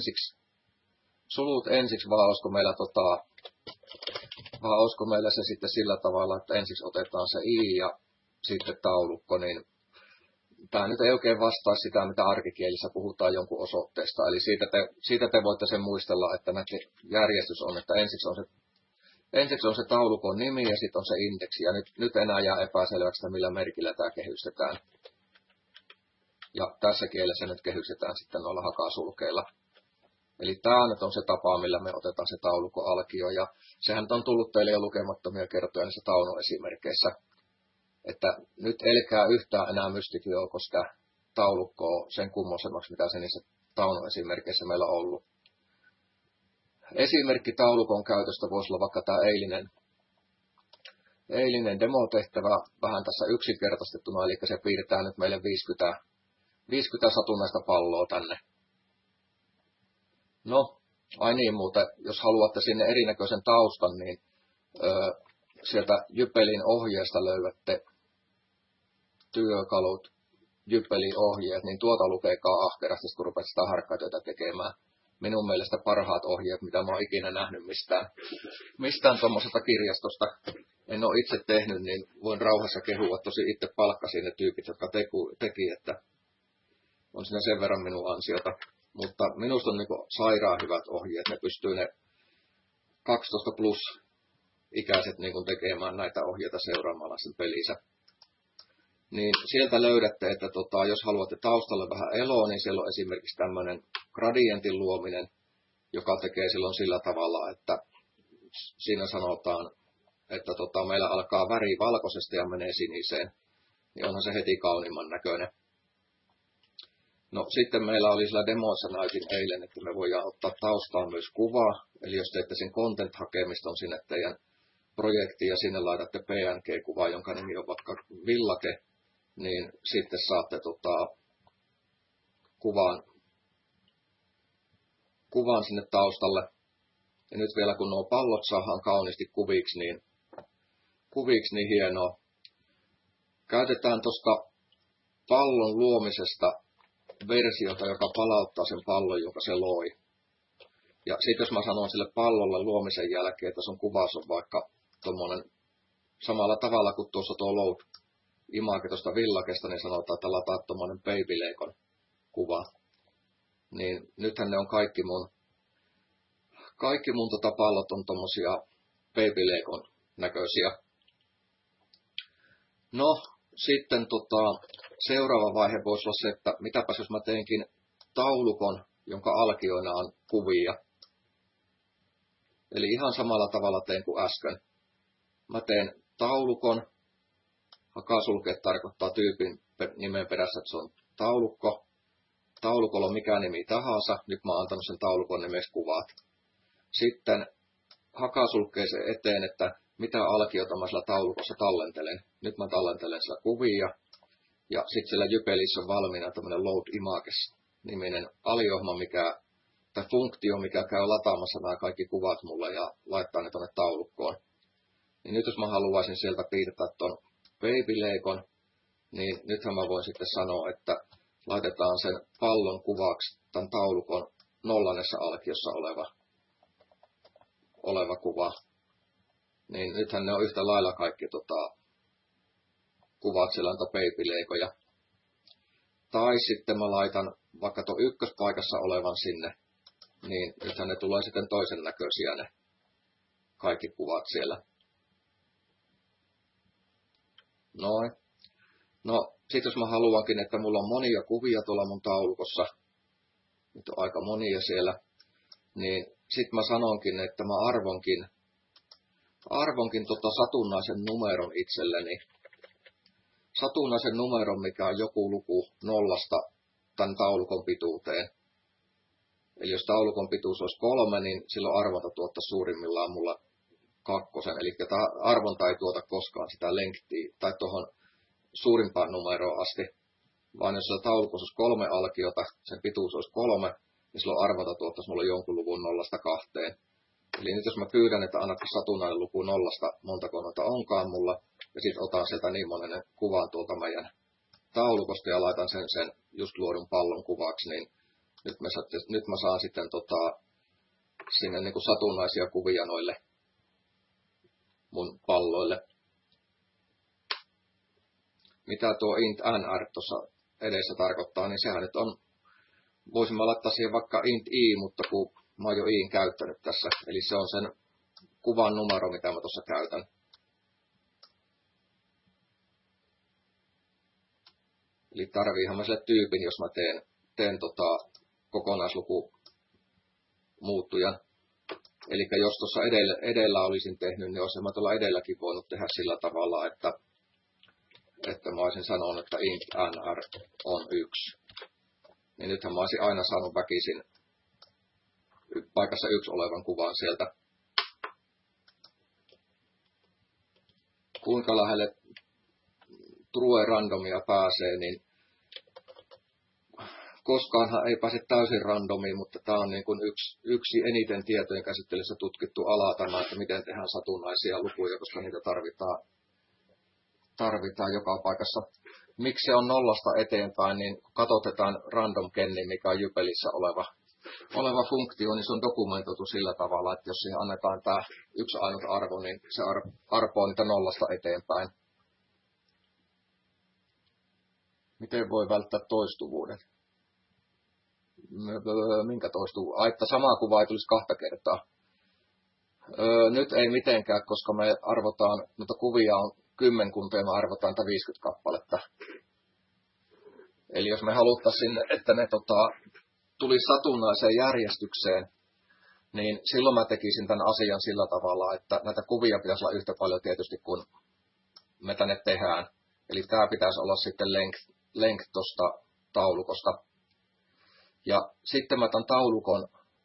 sulut ensiksi vai olisiko meillä se sitten sillä tavalla, että ensiksi otetaan se I ja sitten taulukko, niin tämä nyt ei oikein vastaa sitä, mitä arkikielissä puhutaan jonkun osoitteesta. Eli siitä te voitte sen muistella, että järjestys on, että ensiksi on se taulukon nimi ja sitten on se indeksi. Ja nyt enää jää epäselväksi, millä merkillä tämä kehystetään. Ja tässä kielessä nyt kehystetään sitten noilla hakasulkeilla. Eli tämä nyt on se tapa, millä me otetaan se taulukon alkio. Ja sehän on tullut teille jo lukemattomia kertoja niissä Tauno-esimerkkeissä. Että nyt elkää yhtään enää mystifioiko sitä taulukkoa sen kummoisemmaksi, mitä se niissä Tauno-esimerkkeissä meillä on ollut. Esimerkki taulukon käytöstä voisi olla vaikka tämä eilinen demotehtävä vähän tässä yksinkertaistettuna, eli se piirtää nyt meille 50 satunnaista palloa tänne. No, ai niin muuten, jos haluatte sinne erinäköisen taustan, niin sieltä Jypelin ohjeesta löydätte työkalut, Jypelin ohjeet, niin tuota lukekaa ahkerasti, kun rupeat sitä harkkatyötä tekemään. Minun mielestä parhaat ohjeet, mitä mä oon ikinä nähnyt mistään tuommoisesta kirjastosta. En ole itse tehnyt, niin voin rauhassa kehua. Tosi itse palkkasin ne tyypit, jotka teki, että on siinä sen verran minun ansiota. Mutta minusta on niin sairaan hyvät ohjeet. Ne pystyy ne 12 plus ikäiset niin tekemään näitä ohjeita seuraamalla sen pelinsä. Niin sieltä löydätte, että jos haluatte taustalle vähän eloa, niin siellä on esimerkiksi tämmöinen gradientin luominen, joka tekee silloin sillä tavalla, että siinä sanotaan, että meillä alkaa väri valkoisesta ja menee siniseen, niin onhan se heti kauniimman näköinen. No sitten meillä oli sillä demoissa näytin eilen, että me voidaan ottaa taustaan myös kuvaa, eli jos teette sen content-hakemiston sinne teidän projektiin ja sinne laitatte PNG-kuvaa, jonka nimi on vaikka villake, niin sitten saatte kuvan sinne taustalle. Ja nyt vielä kun nuo pallot saadaan kauniisti kuviksi, niin hienoa. Käytetään tuosta pallon luomisesta versiota, joka palauttaa sen pallon, jonka se loi. Ja sitten jos mä sanon sille pallolle luomisen jälkeen, että sun kuvaus on vaikka tommonen samalla tavalla kuin tuossa tuo load image tuosta villakesta, niin sanotaan, että lataa tommonen babyleikon kuva. Niin nythän ne on kaikki mun pallot on tommosia babyleikon näköisiä. No, sitten seuraava vaihe voisi olla se, että mitäpäs jos mä teenkin taulukon, jonka alkioina on kuvia. Eli ihan samalla tavalla teen kuin äsken. Mä teen taulukon, Hakasulkeet tarkoittaa tyypin nimen perässä, että se on taulukko. Taulukolla on mikä nimi tahansa. Nyt mä oon antanut sen taulukon nimeksi kuvat. Sitten hakasulkkeeseen eteen, että mitä alkiota mä sillä taulukossa tallentelen. Nyt mä tallentelen sillä kuvia. Ja sitten siellä Jypelissä on valmiina tämmöinen Load Images-niminen aliohma, tai funktio, mikä käy lataamassa nämä kaikki kuvat mulle ja laittaa ne tuonne taulukkoon. Niin nyt jos mä haluaisin sieltä piirtää ton babyleikon, niin nythän mä voin sitten sanoa, että laitetaan sen pallon kuvaksi tämän taulukon 0. alkiossa oleva kuva. Niin nythän ne on yhtä lailla kaikki kuvat, siellä on babyleikoja. Tai sitten mä laitan vaikka tuon ykköspaikassa olevan sinne, niin nythän ne tulee sitten toisen näköisiä ne kaikki kuvat siellä. Noin. No, sit jos mä haluankin, että mulla on monia kuvia tuolla mun taulukossa, nyt on aika monia siellä, niin sit mä sanonkin, että mä arvonkin satunnaisen numeron itselleni. Satunnaisen numeron, mikä on joku luku 0 tämän taulukon pituuteen. Eli jos taulukon pituus olisi 3, niin silloin arvonta tuottaisi suurimmillaan mulla 2. Eli arvonta ei tuota koskaan sitä lengthiä tai tuohon suurimpaan numeroon asti. Vaan jos sillä taulukossa olisi 3 alkiota, sen pituus olisi 3, niin silloin arvonta tuottaisi mulle jonkun luvun 0–2. Eli nyt jos mä pyydän, että anna satunnainen luku 0, montako noita onkaan mulla, ja sitten otan sieltä niin monen kuvan tuolta meidän taulukosta ja laitan sen just luodun pallon kuvaksi, niin nyt mä saan sitten sinne niin kuin satunnaisia kuvia noille mun palloille. Mitä tuo int nr tuossa edessä tarkoittaa, niin sehän nyt on, voisin mä laittaa siihen vaikka int i, mutta kun mä oon jo iin käyttänyt tässä, eli se on sen kuvan numero, mitä mä tuossa käytän. Eli tarviihan mä sille tyypin, jos mä teen kokonaisluku muuttujan. Eli jos tuossa edellä olisin tehnyt, niin olisin mä tuolla edelläkin voinut tehdä sillä tavalla, että mä olisin sanonut, että int nr on 1. Niin nythän mä olisin aina saanut väkisin paikassa 1 olevan kuvan sieltä. Kuinka lähelle true randomia pääsee, niin koskaanhan ei pääse täysin randomiin, mutta tämä on niin kuin yksi eniten tietojen käsittelyssä tutkittu ala tämä, että miten tehdään satunnaisia lukuja, koska niitä tarvitaan joka paikassa. Miksi se on 0 eteenpäin, niin kun katsotetaan random kenni, mikä on Jypelissä oleva funktio, niin se on dokumentoitu sillä tavalla, että jos siihen annetaan tämä yksi ainut arvo, niin se arpoo niitä 0 eteenpäin. Miten voi välttää toistuvuudet? Minkä toistuvuus? Että sama kuva ei tulisi 2 kertaa. Nyt ei mitenkään, koska me arvotaan, noita kuvia on 10 ja me arvotaan 50 kappaletta. Eli jos me haluttaisiin, että ne tulisi satunnaiseen järjestykseen, niin silloin mä tekisin tämän asian sillä tavalla, että näitä kuvia pitäisi olla yhtä paljon tietysti kuin me tänne tehdään. Eli tämä pitäisi olla sitten length tuosta taulukosta. Ja sitten mä tämän taulukon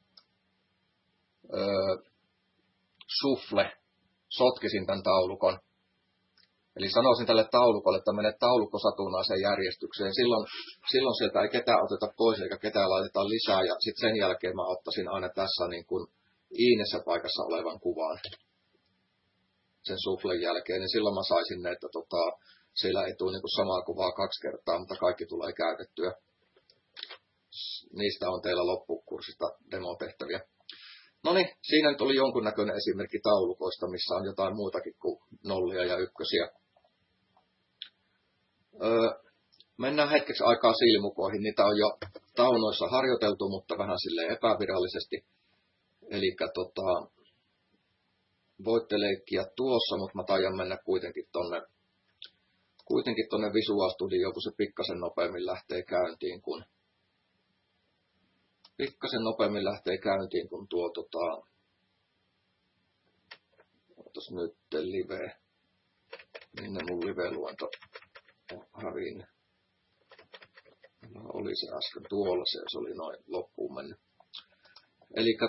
sotkisin tämän taulukon. Eli sanoisin tälle taulukolle, että mene taulukko satunnaiseen järjestykseen. Silloin sieltä ei ketään oteta pois eikä ketään laiteta lisää. Ja sitten sen jälkeen mä ottaisin aina tässä niin kuin iinessä paikassa olevan kuvan sen shufflen jälkeen. Niin silloin mä saisin ne, että siellä ei tule niin kuin samaa kuvaa 2 kertaa, mutta kaikki tulee käytettyä. Niistä on teillä loppukurssista demotehtäviä. No niin, siinä nyt oli jonkunnäköinen esimerkki taulukoista, missä on jotain muutakin kuin 0 ja 1. Mennään hetkeksi aikaa silmukoihin. Niitä on jo taunoissa harjoiteltu, mutta vähän silleen epävirallisesti. Eli voitte leikkiä tuossa, mutta mä taidan mennä kuitenkin tonne Visual Studioon, kun se pikkasen nopeammin lähtee käyntiin, kun tuo otas nyt live Minne mun live-luento on hävinnyt. Oli se äsken tuolla, se oli noin loppuun mennyt. Elikkä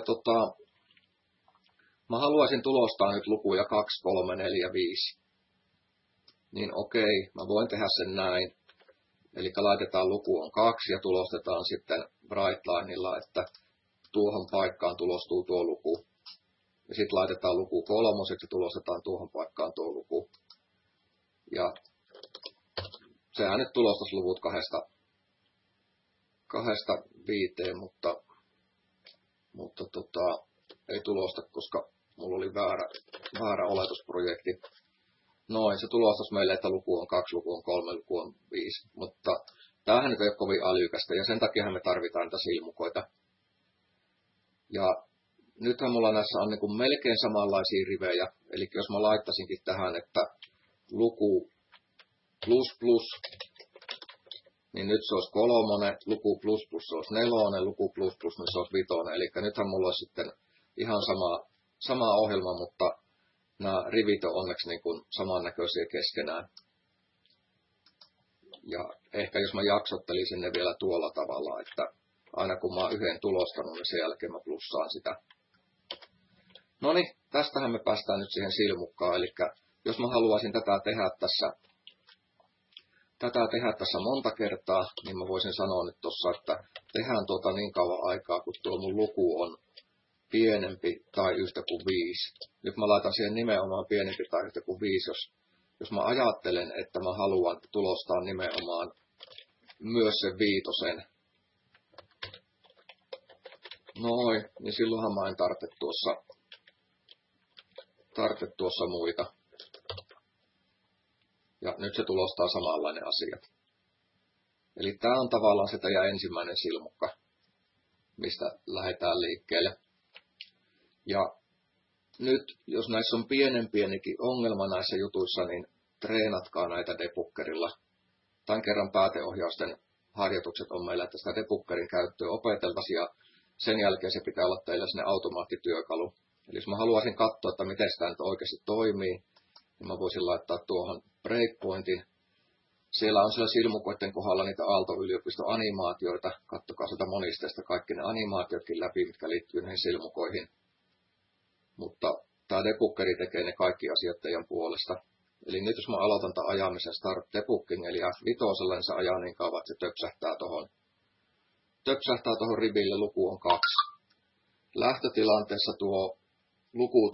mä haluaisin tulostaa nyt lukuja 2, 3, 4, 5. Niin okei, mä voin tehdä sen näin. Eli laitetaan luku on 2 ja tulostetaan sitten Brightlinella, että tuohon paikkaan tulostuu tuo luku. Ja sitten laitetaan luku 3 ja tulostetaan tuohon paikkaan tuo luku. Ja sehän nyt tulostaisi luvut 2-5, mutta ei tulosta, koska mulla oli väärä oletusprojekti. Noin, se tulostaisi meille, että luku on 2, luku on 3, luku on 5. Mutta tämähän nyt ei ole kovin älykästä ja sen takia me tarvitaan niitä silmukoita. Ja nythän mulla näissä on niin kuin melkein samanlaisia rivejä. Eli jos mä laittaisinkin tähän, että luku plus plus, niin nyt se olisi 3, luku plus plus se olisi 4, luku plus plus niin se olisi 5. Eli nythän mulla olisi sitten ihan sama ohjelma, mutta nämä rivit on onneksi niin kuin samannäköisiä keskenään. Ja ehkä jos mä jaksottelisin ne vielä tuolla tavalla, että aina kun mä oon yhden tulostanut, niin sen jälkeen mä plussaan sitä. Noniin, tästähän me päästään nyt siihen silmukkaan. Eli jos mä haluaisin tätä tehdä tässä monta kertaa, niin mä voisin sanoa nyt tossa, että tehdään niin kauan aikaa, kun tuo mun luku on pienempi tai yhtä kuin 5. Nyt mä laitan siihen nimenomaan pienempi tai yhtä kuin 5, jos mä ajattelen, että mä haluan tulostaa nimenomaan myös sen 5. Noin, niin silloinhan mä en tarvitse tuossa muita. Ja nyt se tulostaa samanlainen asia. Eli tää on tavallaan se teidän ensimmäinen silmukka, mistä lähdetään liikkeelle. Ja nyt, jos näissä on pienikin ongelma näissä jutuissa, niin treenatkaa näitä debuggerilla. Tämän kerran pääteohjausten harjoitukset on meillä, että sitä debuggerin käyttöä opeteltaisiin ja sen jälkeen se pitää olla teillä sinne automaattityökalu. Eli jos mä haluaisin katsoa, että miten sitä nyt oikeasti toimii, niin mä voisin laittaa tuohon breakpointin. Siellä on siellä silmukoiden kohdalla niitä Aalto-yliopiston animaatioita. Kattokaa sieltä monisteesta kaikki ne animaatiotkin läpi, mitkä liittyy näihin silmukoihin. Mutta tämä debuggeri tekee ne kaikki asiat teidän puolesta. Eli nyt jos mä aloitan tämän ajamisen Start Debugging, eli F5, niin se ajaa niin kauan, että se töpsähtää tuohon riville, luku on 2. Lähtötilanteessa tuo luku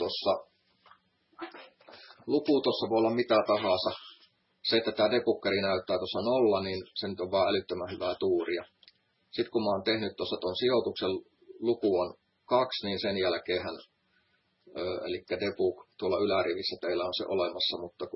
tuossa voi olla mitä tahansa. Se, että tämä debuggeri näyttää tuossa 0, niin se nyt on vaan älyttömän hyvää tuuria. Sitten kun mä oon tehnyt tuossa tuon sijoituksen, luku on 2, niin sen jälkeenhän eli debug tuolla ylärivissä teillä on se olemassa, mutta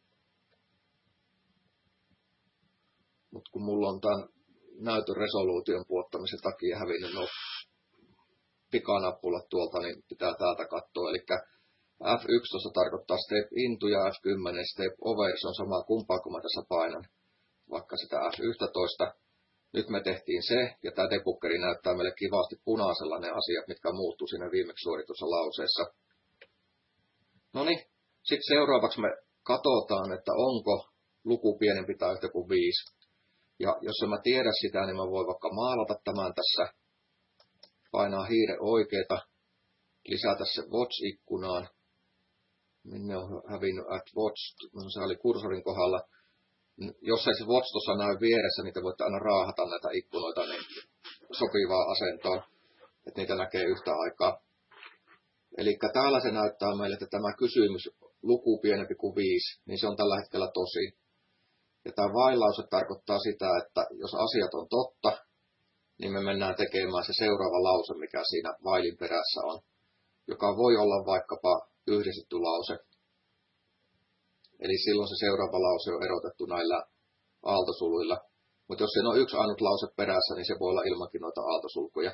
kun mulla on tämän näytön resoluution puottamisen takia hävinnyt pikanappulat tuolta, niin pitää täältä katsoa. Eli F11 tarkoittaa step into ja F10 step over, se on sama kumpaa kun mä tässä painan, vaikka sitä F11. Nyt me tehtiin se, ja tämä debuggeri näyttää meille kivasti punaisella ne asiat, mitkä muuttuu siinä viimeksi suoritussa lauseessa. Noniin, sitten seuraavaksi me katsotaan, että onko luku pienempi tai yhtä kuin 5. Ja jos en mä tiedä sitä, niin mä voin vaikka maalata tämän tässä, painaa hiire oikeeta, lisätä se watch-ikkunaan. Minne on hävinnyt at watch, no se oli kursorin kohdalla. Jos ei se watch tuossa näy vieressä, niin te voitte aina raahata näitä ikkunoita niin sopivaan asentoon, että niitä näkee yhtä aikaa. Eli täällä se näyttää meille, että tämä kysymys, luku pienempi kuin 5, niin se on tällä hetkellä tosi. Ja tämä vailause tarkoittaa sitä, että jos asiat on totta, niin me mennään tekemään se seuraava lause, mikä siinä vailin perässä on, joka voi olla vaikkapa yhdistetty lause. Eli silloin se seuraava lause on erotettu näillä aaltosuluilla. Mutta jos siinä on yksi ainut lause perässä, niin se voi olla ilmankin noita aaltosulkuja.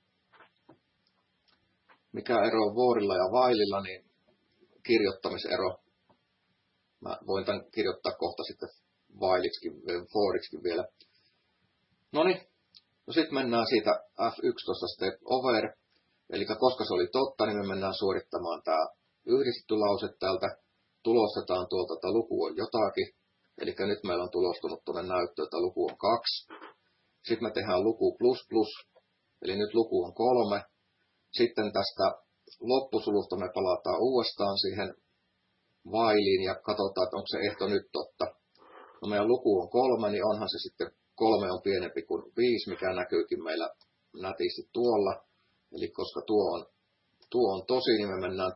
Mikä ero on voorilla ja vaililla, niin kirjoittamisero. Mä voin tämän kirjoittaa kohta sitten fooriksikin vielä. Noniin, no sitten mennään siitä F11 step over. Eli koska se oli totta, niin me mennään suorittamaan tämä yhdistetty lause täältä. tulostetaan tuolta, että luku on jotakin. Eli nyt meillä on tulostunut tuonne näyttöön, että luku on 2. Sitten me tehdään luku plus plus, eli nyt luku on 3. Sitten tästä loppusulusta me palataan uudestaan siihen whileen ja katsotaan, että onko se ehto nyt totta. No meidän luku on 3, niin onhan se sitten 3 on pienempi kuin 5, mikä näkyykin meillä nätisti tuolla. Eli koska tuo on tosi, niin me mennään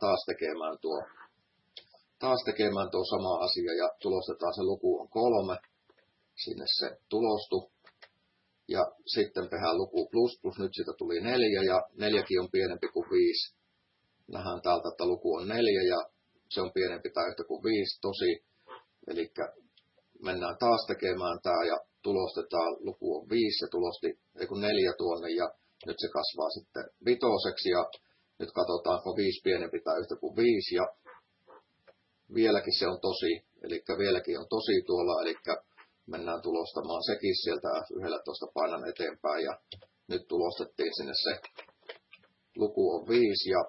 taas tekemään tuo sama asia ja tulostetaan se luku on 3. Sinne se tulostu. Ja sitten tehdään luku plus plus, nyt siitä tuli 4 ja 4 on pienempi kuin 5. Nähdään täältä, että luku on 4 ja se on pienempi tai yhtä kuin 5 tosi. Eli mennään taas tekemään tämä ja tulostetaan, luku on 5, se tulosti 4 tuonne ja nyt se kasvaa sitten 5 ja nyt katsotaan, onko 5 pienempi tai yhtä kuin 5 ja vieläkin se on tosi, eli vieläkin on tosi tuolla, eli mennään tulostamaan sekin sieltä F11 painan eteenpäin ja nyt tulostettiin sinne se luku on 5 ja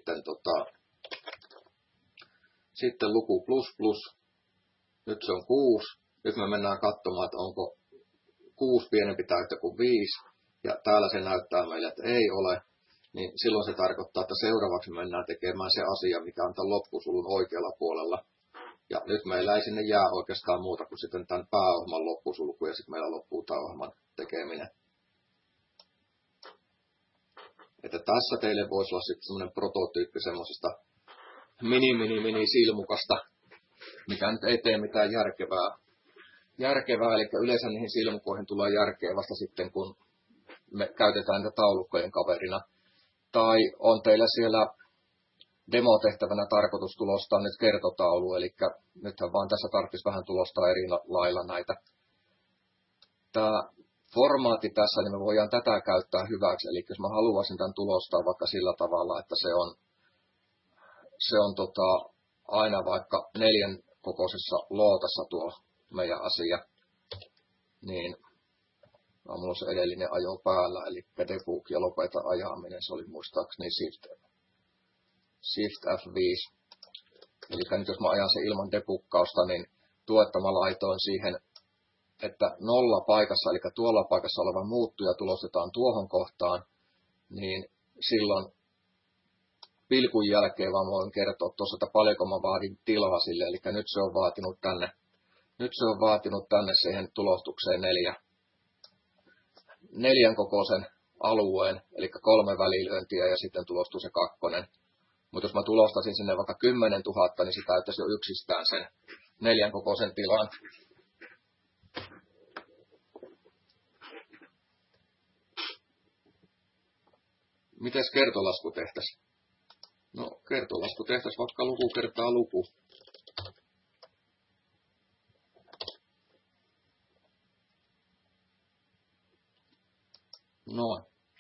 sitten luku plus plus, nyt se on 6, nyt me mennään katsomaan, että onko 6 pienempi tai yhtä kuin 5 ja täällä se näyttää meille, että ei ole, niin silloin se tarkoittaa, että seuraavaksi mennään tekemään se asia, mikä on tämän loppusulun oikealla puolella. Ja nyt meillä ei sinne jää oikeastaan muuta kuin sitten tämän pääohjelman loppusulku ja sitten meillä loppuu tämä ohjelman tekeminen. Että tässä teille voisi olla sitten semmoinen prototyyppi semmoisesta mini silmukasta, mikä nyt ei tee mitään järkevää, eli yleensä niihin silmukoihin tulee järkeä vasta sitten, kun me käytetään niitä taulukkojen kaverina. Tai on teillä siellä demotehtävänä tarkoitus tulostaa nyt kertotaulu, eli nythän vaan tässä tarvitsisi vähän tulostaa eri lailla näitä. Tämä formaatti tässä, niin me voidaan tätä käyttää hyväksi, eli jos mä haluaisin tämän tulostaa vaikka sillä tavalla, että se on aina vaikka 4 kokoisessa lootassa tuo meidän asia, niin mulla on se edellinen ajo päällä, eli debug ja lopeta ajaminen, se oli muistaakseni Shift F5. Eli nyt jos mä ajan sen ilman debuggausta, niin tuetta mä laitoin siihen, että 0 paikassa, eli tuolla paikassa oleva muuttuja tulostetaan tuohon kohtaan, niin silloin pilkun jälkeen vaan voin kertoa tuossa, että paljonko mä vaadin tilaa sille, eli nyt se on vaatinut tänne siihen tulostukseen 4 kokoisen alueen, eli 3 välilyöntiä ja sitten tulostuu se 2. Mutta jos mä tulostasin sinne vaikka 10 000, niin se täyttäisi jo yksistään sen 4 kokoisen tilan. Mites kertolasku tehtäisiin? No, kertolasku tehtäisiin vaikka luku kertaa luku. Noin.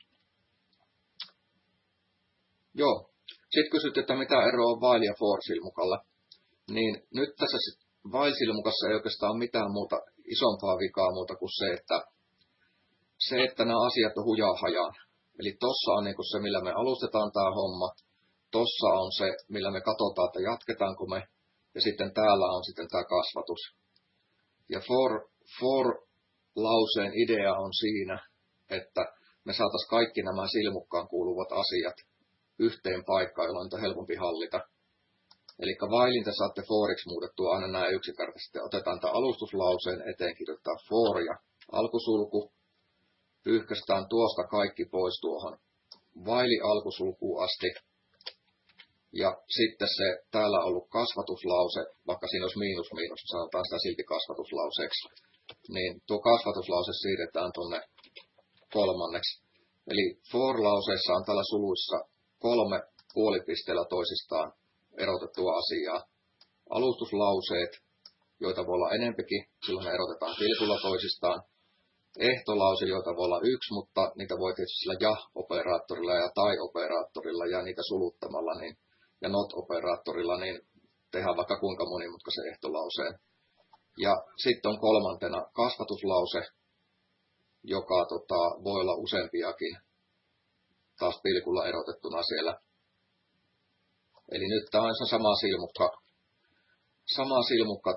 Joo. Sitten kysyt, että mitä eroa on while ja for-silmukalla. Niin nyt tässä while-silmukassa ei oikeastaan ole mitään muuta isompaa vikaa muuta kuin se, että nämä asiat on hujaa-hajaan. Eli tossa on niin kuin se, millä me alustetaan tämä homma. Tossa on se, millä me katsotaan, että jatketaanko me. Ja sitten täällä on sitten tämä kasvatus. Ja for-lauseen idea on siinä, että me saataisiin kaikki nämä silmukkaan kuuluvat asiat yhteen paikkaan, jolloin niitä on helpompi hallita. Eli whilein te saatte foriksi muutettua aina näin yksinkertaisesti. Otetaan tämä alustuslauseen eteen, kirjoittaa for ja alkusulku. Pyyhkästään tuosta kaikki pois tuohon while alkusulkuun asti. Ja sitten se täällä ollut kasvatuslause, vaikka siinä olisi miinus, sanotaan sitä silti kasvatuslauseeksi. Niin tuo kasvatuslause siirretään tuonne 3. Eli for-lauseessa on täällä suluissa 3 puolipisteellä toisistaan erotettua asiaa. Alustuslauseet, joita voi olla enempikin, silloin ne erotetaan pilkulla toisistaan. Ehtolause, joita voi olla 1, mutta niitä voi tietysti sillä ja-operaattorilla ja tai-operaattorilla ja niitä suluttamalla ja not-operaattorilla niin tehdään vaikka kuinka monimutkaisen ehtolauseen. Ja sitten on 3. kasvatuslause, joka voi olla useampiakin taas pilkulla erotettuna siellä. Eli nyt tämä on sama silmukka, sama silmukka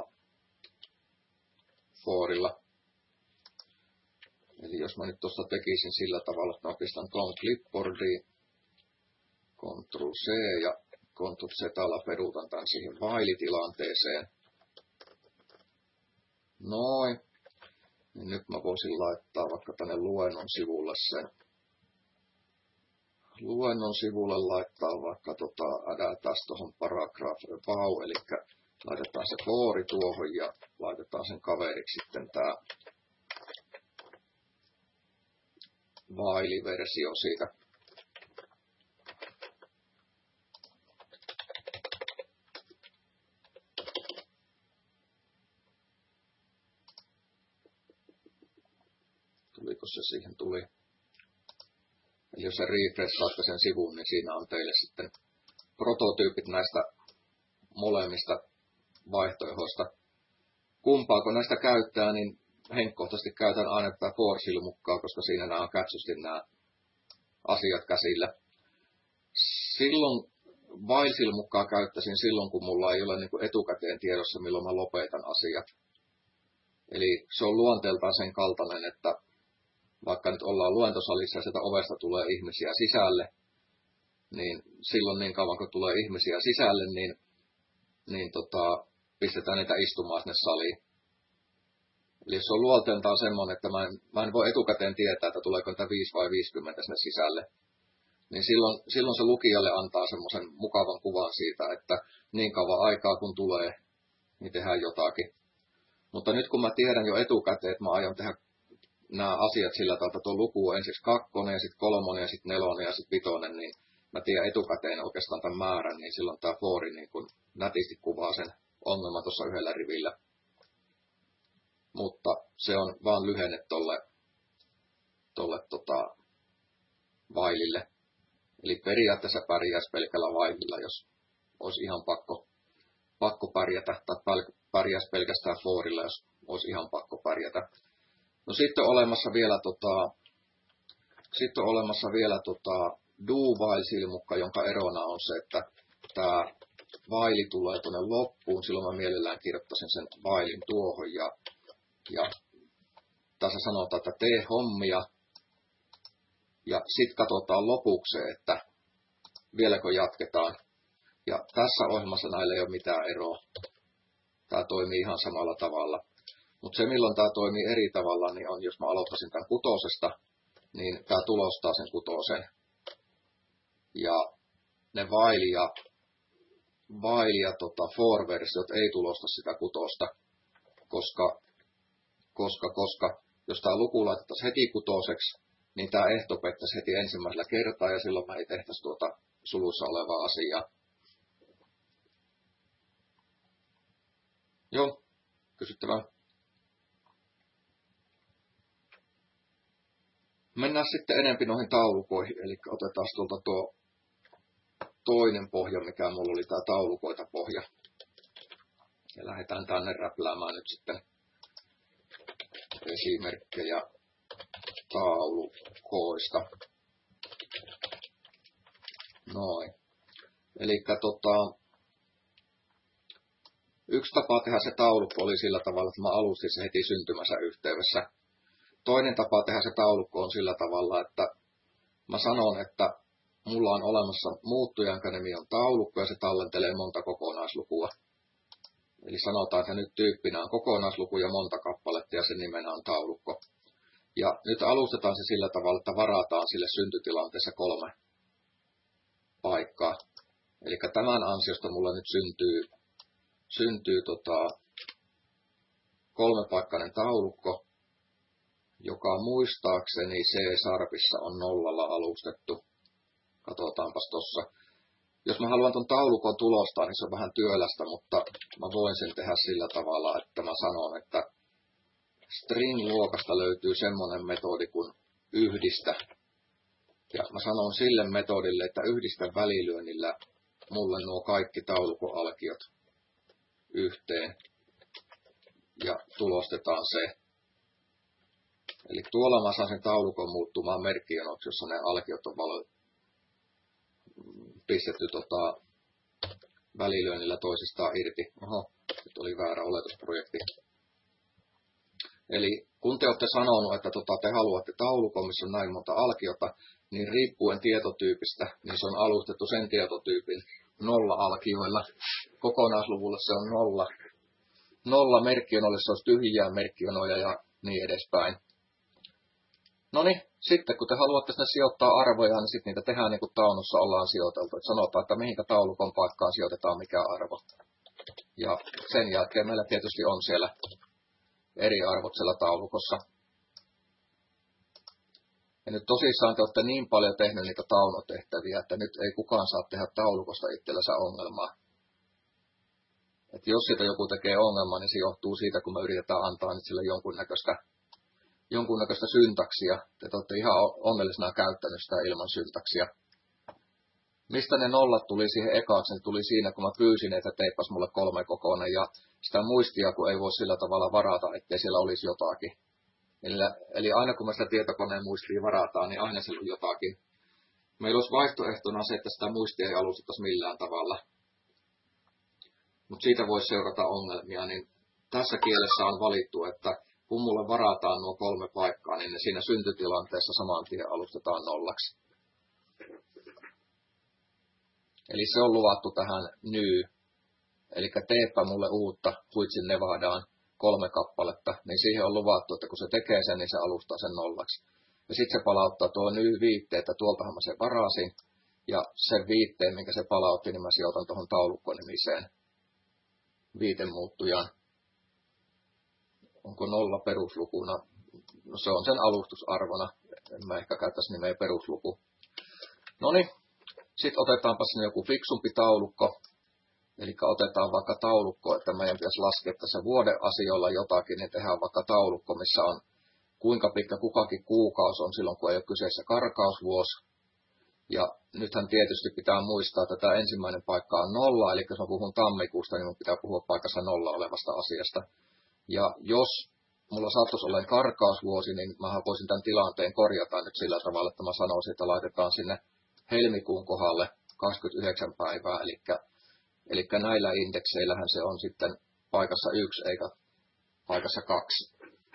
Forilla. Eli jos mä nyt tuosta tekisin sillä tavalla, että mä pistän tuon clipboardiin, Ctrl C ja Ctrl Z peruutan tämän siihen vailitilanteeseen. Noin. Niin nyt mä voisin laittaa vaikka tänne luennon sivulle sen. Luennon sivulle laittaa vaikka adataan tuohon paragraph about, eli laitetaan se foori tuohon ja laitetaan sen kaveriksi sitten tää vailiversio siitä. Tuliko se siihen? Tuli. Eli jos se refreshaatte sen sivun, niin siinä on teille sitten prototyypit näistä molemmista vaihtoehdoista. Kumpaako näistä käyttää, niin henkkohtaisesti käytän aina tätä for-silmukkaa, koska siinä nämä on kätsysti nämä asiat käsillä. Silloin while-silmukkaa käyttäisin silloin, kun mulla ei ole niin kuin etukäteen tiedossa, milloin mä lopetan asiat. Eli se on luonteeltaan sen kaltainen, että vaikka nyt ollaan luentosalissa ja sieltä ovesta tulee ihmisiä sisälle, niin silloin niin kauan kun tulee ihmisiä sisälle, niin pistetään niitä istumaan sinne saliin. Eli jos se on luonteeltaan semmoinen, että mä en voi etukäteen tietää, että tuleeko niitä 5 vai 50 sinne sisälle, niin silloin se lukijalle antaa semmoisen mukavan kuvan siitä, että niin kauan aikaa kun tulee, niin tehdään jotakin. Mutta nyt kun mä tiedän jo etukäteen, että mä aion tehdä nämä asiat sillä tavalla, että tuo luku on ensiksi 2, ja sitten 3, ja sitten 4, ja sitten 5, niin mä tiedän etukäteen oikeastaan tämän määrän, niin silloin tämä foori niin kun nätisti kuvaa sen ongelman tuossa yhdellä rivillä. Mutta se on vaan lyhenne tolle vailille. Eli periaatteessa pärjäisi pelkällä vaililla, jos olisi ihan pakko pärjätä, tai pärjäisi pelkästään forilla, jos olisi ihan pakko pärjätä. No sitten on olemassa vielä do-while-silmukka, jonka erona on se, että tämä while tulee tuonne loppuun. Silloin mä mielellään kirjoittaisin sen whilein tuohon ja tässä sanotaan, että tee hommia ja sitten katsotaan lopuksi, että vieläkö jatketaan. Ja tässä ohjelmassa näillä ei ole mitään eroa. Tämä toimii ihan samalla tavalla. Mutta se, milloin tämä toimii eri tavalla, niin on, jos mä aloittaisin tämän 6, niin tämä tulostaa sen 6. Ja ne while ja for-versiot ei tulosta sitä 6, koska jos tämä luku laitettaisiin heti 6, niin tämä ehto pettäisi heti ensimmäisellä kertaa, ja silloin me ei tehtäisi suluissa olevaa asiaa. Joo, kysyttävää. Mennään sitten enempi noihin taulukoihin, eli otetaan tuolta tuo toinen pohja, mikä mulla oli tämä taulukoita pohja. Ja lähdetään tänne räpläämään nyt sitten esimerkkejä taulukoista. Noin. Eli yksi tapa tehdä se taulukko oli sillä tavalla, että mä alustin se heti syntymänsä yhteydessä. Toinen tapa tehdä se taulukko on sillä tavalla, että mä sanon, että mulla on olemassa muuttuja, jonka nimi on taulukko, ja se tallentelee monta kokonaislukua. Eli sanotaan, että nyt tyyppinä on kokonaisluku ja monta kappaletta, ja sen nimenä on taulukko. Ja nyt alustetaan se sillä tavalla, että varataan sille syntytilanteessa 3 paikkaa. Eli tämän ansiosta mulla nyt syntyy 3-paikkainen taulukko, joka muistaakseni C-sharpissa on 0 alustettu. Katsotaanpas tossa. Jos mä haluan ton taulukon tulostaa, niin se on vähän työlästä, mutta mä voin sen tehdä sillä tavalla, että mä sanon, että string-luokasta löytyy semmonen metodi kuin yhdistä. Ja mä sanon sille metodille, että yhdistä välilyönnillä mulle nuo kaikki taulukon alkiot yhteen. Ja tulostetaan se. Eli tuolla mä saan sen taulukon muuttumaan merkkijanoksi, jossa ne alkiot on pistetty välilyönnillä toisistaan irti. Oho, nyt oli väärä oletusprojekti. Eli kun te olette sanonut, että te haluatte taulukon, missä on näin monta alkiota, niin riippuen tietotyypistä, niin se on alustettu sen tietotyypin nolla-alkioilla. Kokonaisluvulle se on nolla. Nolla merkkionoille se olisi tyhjiä merkkionoja ja niin edespäin. No niin, sitten kun te haluatte sinne sijoittaa arvoja, niin sitten niitä tehdään niin kuin taulussa ollaan sijoiteltu. Et sanotaan, että mihinkä taulukon paikkaan sijoitetaan mikä arvo. Ja sen jälkeen meillä tietysti on siellä eri arvot siellä taulukossa. Ja nyt tosissaan te olette niin paljon tehnyt niitä taulutehtäviä, että nyt ei kukaan saa tehdä taulukosta itsellensä ongelmaa. Että jos siitä joku tekee ongelmaa, niin se johtuu siitä, kun me yritetään antaa nyt sille jonkunnäköistä syntaksia. Te olette ihan onnellisena käyttänyt sitä ilman syntaksia. Mistä ne nollat tuli siihen ekaksi? Ne tuli siinä, kun mä pyysin, että teippas mulle 3 kokoinen ja sitä muistia, kun ei voi sillä tavalla varata, ettei siellä olisi jotakin. Eli aina kun me sitä tietokoneen muistia varataan, niin aina siellä on jotakin. Meillä olisi vaihtoehtona se, että sitä muistia ei alustettaisi millään tavalla. Mutta siitä voisi seurata ongelmia, niin tässä kielessä on valittu, että kun mulle varataan nuo 3 paikkaa, niin ne siinä syntytilanteessa saman tien alustetaan nollaksi. Eli se on luvattu tähän new. Eli teepä mulle uutta Huitsin Nevadaan 3 kappaletta, niin siihen on luvattu, että kun se tekee sen, niin se alustaa sen nollaksi. Ja sitten se palauttaa tuo new viitteen, että tuoltahan mä sen varasin. Ja sen viitteen, minkä se palautti, niin mä sijoitan tuohon taulukkonimiseen viitemuuttujaan. Onko 0 peruslukuna? No se on sen alustusarvona. En mä ehkä käyttäisi nimeä perusluku. Noniin, sitten otetaanpa sinne joku fiksumpi taulukko. Eli otetaan vaikka taulukko, että meidän pitäisi laskea tässä vuoden asioilla jotakin, niin tehdään vaikka taulukko, missä on kuinka pitkä kukakin kuukausi on silloin, kun ei ole kyseessä karkausvuosi. Ja nythän tietysti pitää muistaa, että tämä ensimmäinen paikka on 0, eli jos mä puhun tammikuusta, niin mun pitää puhua paikassa 0 olevasta asiasta. Ja jos mulla sattuisi olemaan karkausvuosi, niin mä voisin tämän tilanteen korjata nyt sillä tavalla, että mä sanoisin, että laitetaan sinne helmikuun kohdalle 29 päivää, eli näillä indekseillähän se on sitten paikassa 1 eikä paikassa 2.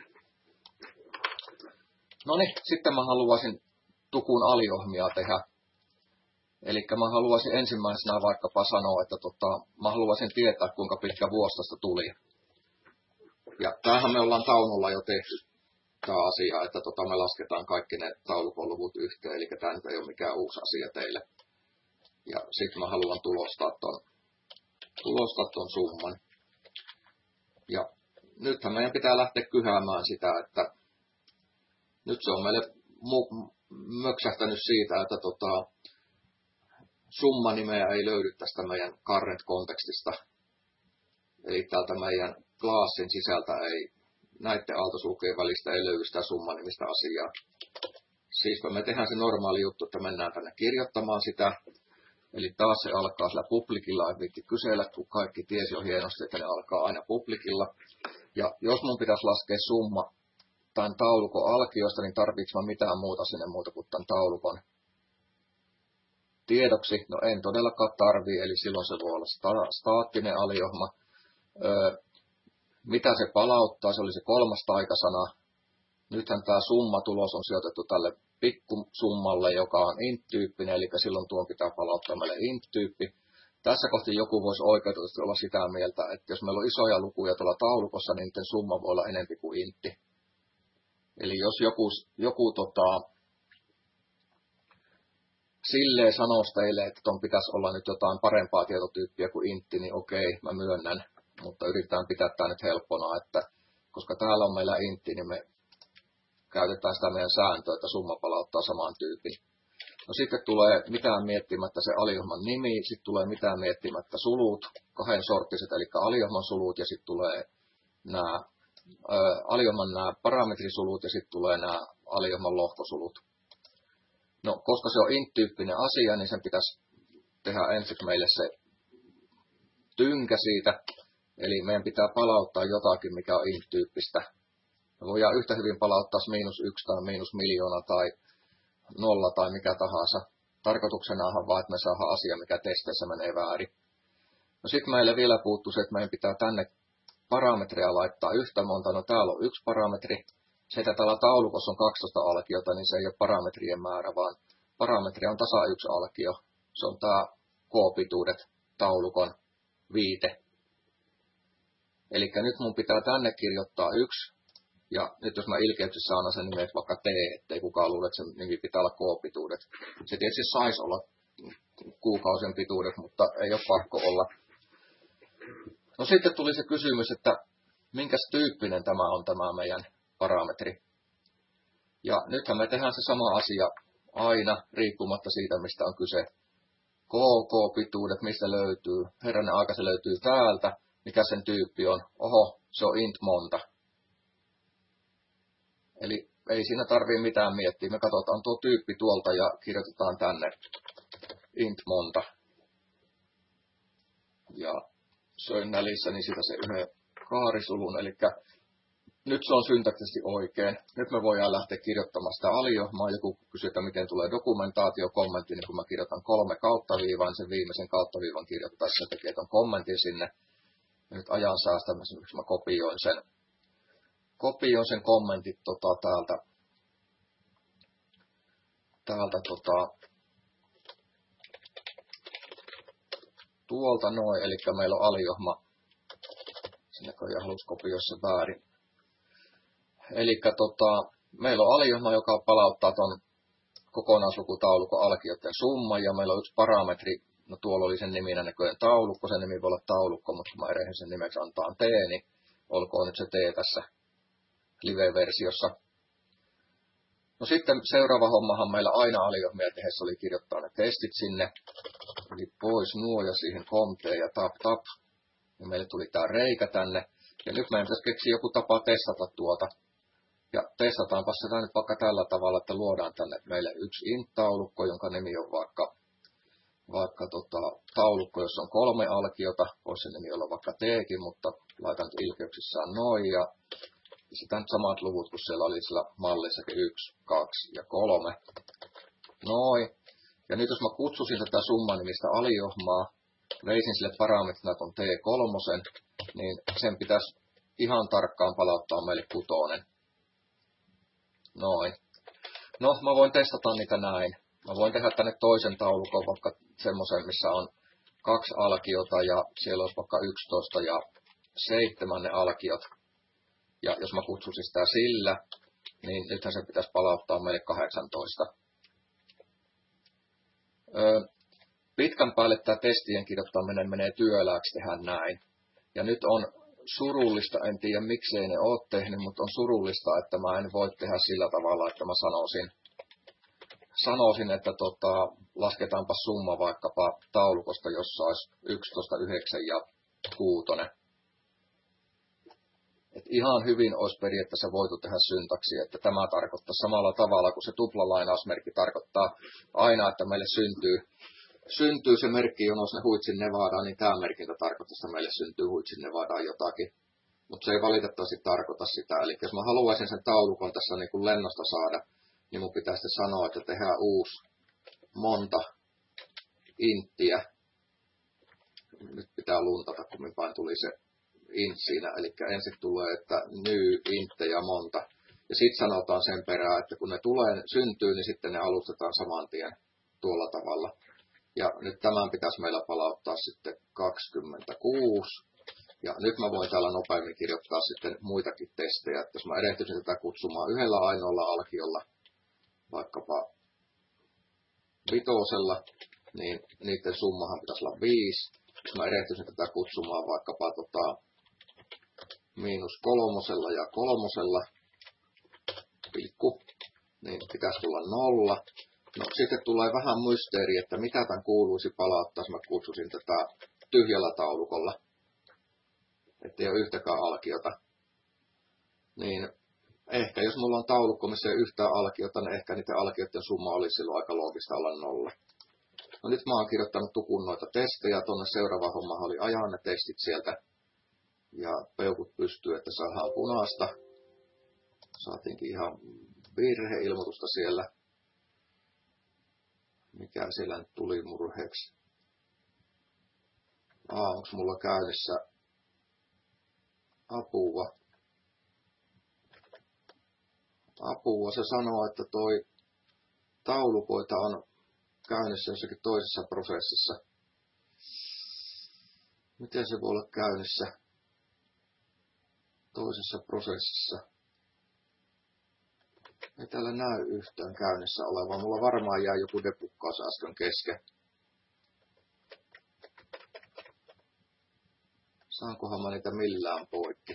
No niin, sitten mä haluaisin tukun aliohmia tehdä. Eli mä haluaisin ensimmäisenä vaikkapa sanoa, että mä haluaisin tietää, kuinka pitkä vuosi tästä tuli. Ja tämähän me ollaan taululla jo tehty tämä asia, että me lasketaan kaikki ne taulukon luvut yhteen, eli tämä nyt ei ole mikään uusi asia teille. Ja sitten mä haluan tulostaa ton summan. Ja nythän meidän pitää lähteä kyhäämään sitä, että nyt se on meille möksähtänyt siitä, että summanimeä ei löydy tästä meidän current-kontekstista. Eli täältä meidän classin sisältä näiden aaltosulkujen välistä ei löydy sitä summanimistä asiaa. Siispä me tehdään se normaali juttu, että mennään tänne kirjoittamaan sitä. Eli taas se alkaa sillä publikilla, ei viitti kysellä, kun kaikki tiesi jo hienosti, että ne alkaa aina publikilla. Ja jos mun pitäisi laskea summa tämän taulukon alkiosta, niin tarvitsen mä mitään muuta sinne muuta kuin tämän taulukon tiedoksi. No en todellakaan tarvii, eli silloin se voi olla staattinen aliohma. Mitä se palauttaa, se oli se 3. taikasana. Nythän tämä summatulos on sijoitettu tälle pikkusummalle, joka on int-tyyppinen, eli silloin tuon pitää palauttaa meille int-tyyppi. Tässä kohti joku voisi oikeutetusti olla sitä mieltä, että jos meillä on isoja lukuja tuolla taulukossa, niin niiden summa voi olla enempi kuin intti. Eli jos joku silleen sanoisi teille, että ton pitäisi olla nyt jotain parempaa tietotyyppiä kuin intti, niin okei, mä myönnän. Mutta yritetään pitää tämä nyt helppona, että koska täällä on meillä intti, niin me käytetään sitä meidän sääntöä, että summa palauttaa saman tyypin. No sitten tulee mitään miettimättä se aliohman nimi, sitten tulee mitään miettimättä sulut, 2 sorttiset, eli aliohman sulut, ja sitten tulee nämä aliohman nämä parametrisulut, ja sitten tulee nämä aliohman lohkosulut. No, koska se on int-tyyppinen asia, niin sen pitäisi tehdä ensiksi meille se tynkä siitä, eli meidän pitää palauttaa jotakin, mikä on int-tyyppistä. Me voidaan yhtä hyvin palauttaa -1 tai -1.000.000 tai 0 tai mikä tahansa. Tarkoituksenahan vaan, että me saadaan asia, mikä testeissä menee väärin. No sitten meille vielä puuttuu se, että meidän pitää tänne parametreja laittaa yhtä monta. No täällä on 1 parametri. Se, että täällä taulukossa on 12 alkiota, niin se ei ole parametrien määrä, vaan parametri on tasa 1 alkio. Se on tämä K-pituudet taulukon viite. Eli nyt mun pitää tänne kirjoittaa 1. Ja nyt jos mä ilkeyksissä annan sen nimeksi vaikka T, ettei kukaan luule, että sen nimi pitää olla K-pituudet. Se tietysti saisi olla kuukausien pituudet, mutta ei ole pakko olla. No sitten tuli se kysymys, että minkäs tyyppinen tämä on tämä meidän parametri. Ja nythän me tehdään se sama asia aina, riippumatta siitä, mistä on kyse. KK-pituudet, mistä löytyy. Herranen aika, se löytyy täältä. Mikä sen tyyppi on? Oho, se on int monta. Eli ei siinä tarvii mitään miettiä. Me katsotaan tuo tyyppi tuolta ja kirjoitetaan tänne int monta. Ja söin nälissä, niin siitä se yhden kaarisulun. Eli nyt se on syntaktisesti oikein. Nyt me voidaan lähteä kirjoittamaan sitä aliohmaa. Joku kysyy, että miten tulee dokumentaatiokommentti, niin kun mä kirjoitan 3 kautta-viivaa, niin sen viimeisen kautta-viivan kirjoittaessa se tekee ton kommentin sinne. Ja nyt ajan säästämiseksi mä kopioin sen kommentit tuolta noin, eli meillä on aliohma. Sen näköjään halusi kopioida se väärin. Eli meillä on aliohma, joka palauttaa ton kokonaislukutaulukon alkioiden summan, ja meillä on 1 parametri, no tuolla oli sen niminen näköjään taulukko, sen nimi voi olla taulukko, mutta mä erehdin sen nimeksi antaa T, niin olkoon nyt se T tässä live-versiossa. No sitten seuraava hommahan meillä aina aliohmia tehdessä oli kirjoittaa ne testit sinne, eli pois nuo ja siihen COMT ja tap, ja meille tuli tää reikä tänne, ja nyt meidän pitäisi keksiä joku tapa testata tuota. Ja testataanpa sitä nyt vaikka tällä tavalla, että luodaan tänne meille 1 int-taulukko, jonka nimi on vaikka taulukko, jossa on 3 alkiota. Voisi sen nimi olla vaikka Tkin, mutta laitan nyt ilkeyksissään noin. Ja sitä nyt samat luvut kuin siellä oli sillä mallissakin 1, 2 ja 3. Noin. Ja nyt jos mä kutsusin tätä summanimistä aliohmaa, veisin sille parametrina ton T3, niin sen pitäisi ihan tarkkaan palauttaa meille 6. Noin. No, mä voin testata niitä näin. Mä voin tehdä tänne toisen taulukon, vaikka semmoisen, missä on 2 alkiota ja siellä olisi vaikka 11 ja 7 ne alkiot. Ja jos mä kutsuisin sitä sillä, niin nythän se pitäisi palauttaa meille 18. Pitkän päälle tämä testien kirjoittaminen menee työlääksi tehdä näin. Ja nyt on surullista, en tiedä miksei ne ole tehnyt, mutta on surullista, että mä en voi tehdä sillä tavalla, että mä sanoisin että lasketaanpa summa vaikkapa taulukosta, jossa olisi 11, 9 ja 6. Et ihan hyvin olisi periaatteessa voitu tehdä syntaksi, että tämä tarkoittaa samalla tavalla kuin se tuplalainausmerkki tarkoittaa aina, että meille syntyy se merkki, jonos ne Huitsin Nevadaan, niin tämä merkintä tarkoittaa, että meille syntyy Huitsin Nevadaan jotakin. Mutta se ei valitettavasti tarkoita sitä. Eli jos mä haluaisin sen taulukon tässä niin kuin lennosta saada, niin mun pitää sitten sanoa, että tehdään uusi monta inttiä. Nyt pitää luntata, kun me vain tuli se int siinä. Eli ensin tulee, että new, intte ja monta. Ja sitten sanotaan sen perään, että kun ne syntyy, niin sitten ne alustetaan saman tien tuolla tavalla. Ja nyt tämän pitäisi meillä palauttaa sitten 26. Ja nyt mä voin täällä nopeammin kirjoittaa sitten muitakin testejä. Että jos mä erehtyisin tätä kutsumaan yhdellä ainoalla alkiolla, vaikkapa 5, niin niiden summahan pitäisi olla 5. Jos mä erehtyisin tätä kutsumaan vaikkapa -3 ja 3, pilkku, niin pitäisi tulla 0. No sitten tulee vähän mysteeri, että mitä tämän kuuluisi palauttaa, jos mä kutsusin tätä tyhjällä taulukolla. Ettei ole yhtäkään alkiota. Niin ehkä jos mulla on taulukko, missä ei yhtään alkiota, niin ehkä niiden alkioiden summa olisi silloin aika loogista olla 0. No nyt mä oon kirjoittanut tukun noita testejä. Tuonne seuraava homma oli ajaa ne testit sieltä. Ja peukut pystyy, että saadaan punaista. Saatiinkin ihan virheilmoitusta siellä. Mikä siellä nyt tuli murheeksi? Onko mulla käynnissä apua? Se sanoo, että toi taulukoita on käynnissä jossakin toisessa prosessissa. Miten se voi olla käynnissä toisessa prosessissa? Ei täällä näy yhtään käynnissä olevaa. Mulla varmaan jää joku depukkaus äsken kesken. Saankohan mä niitä millään poikki?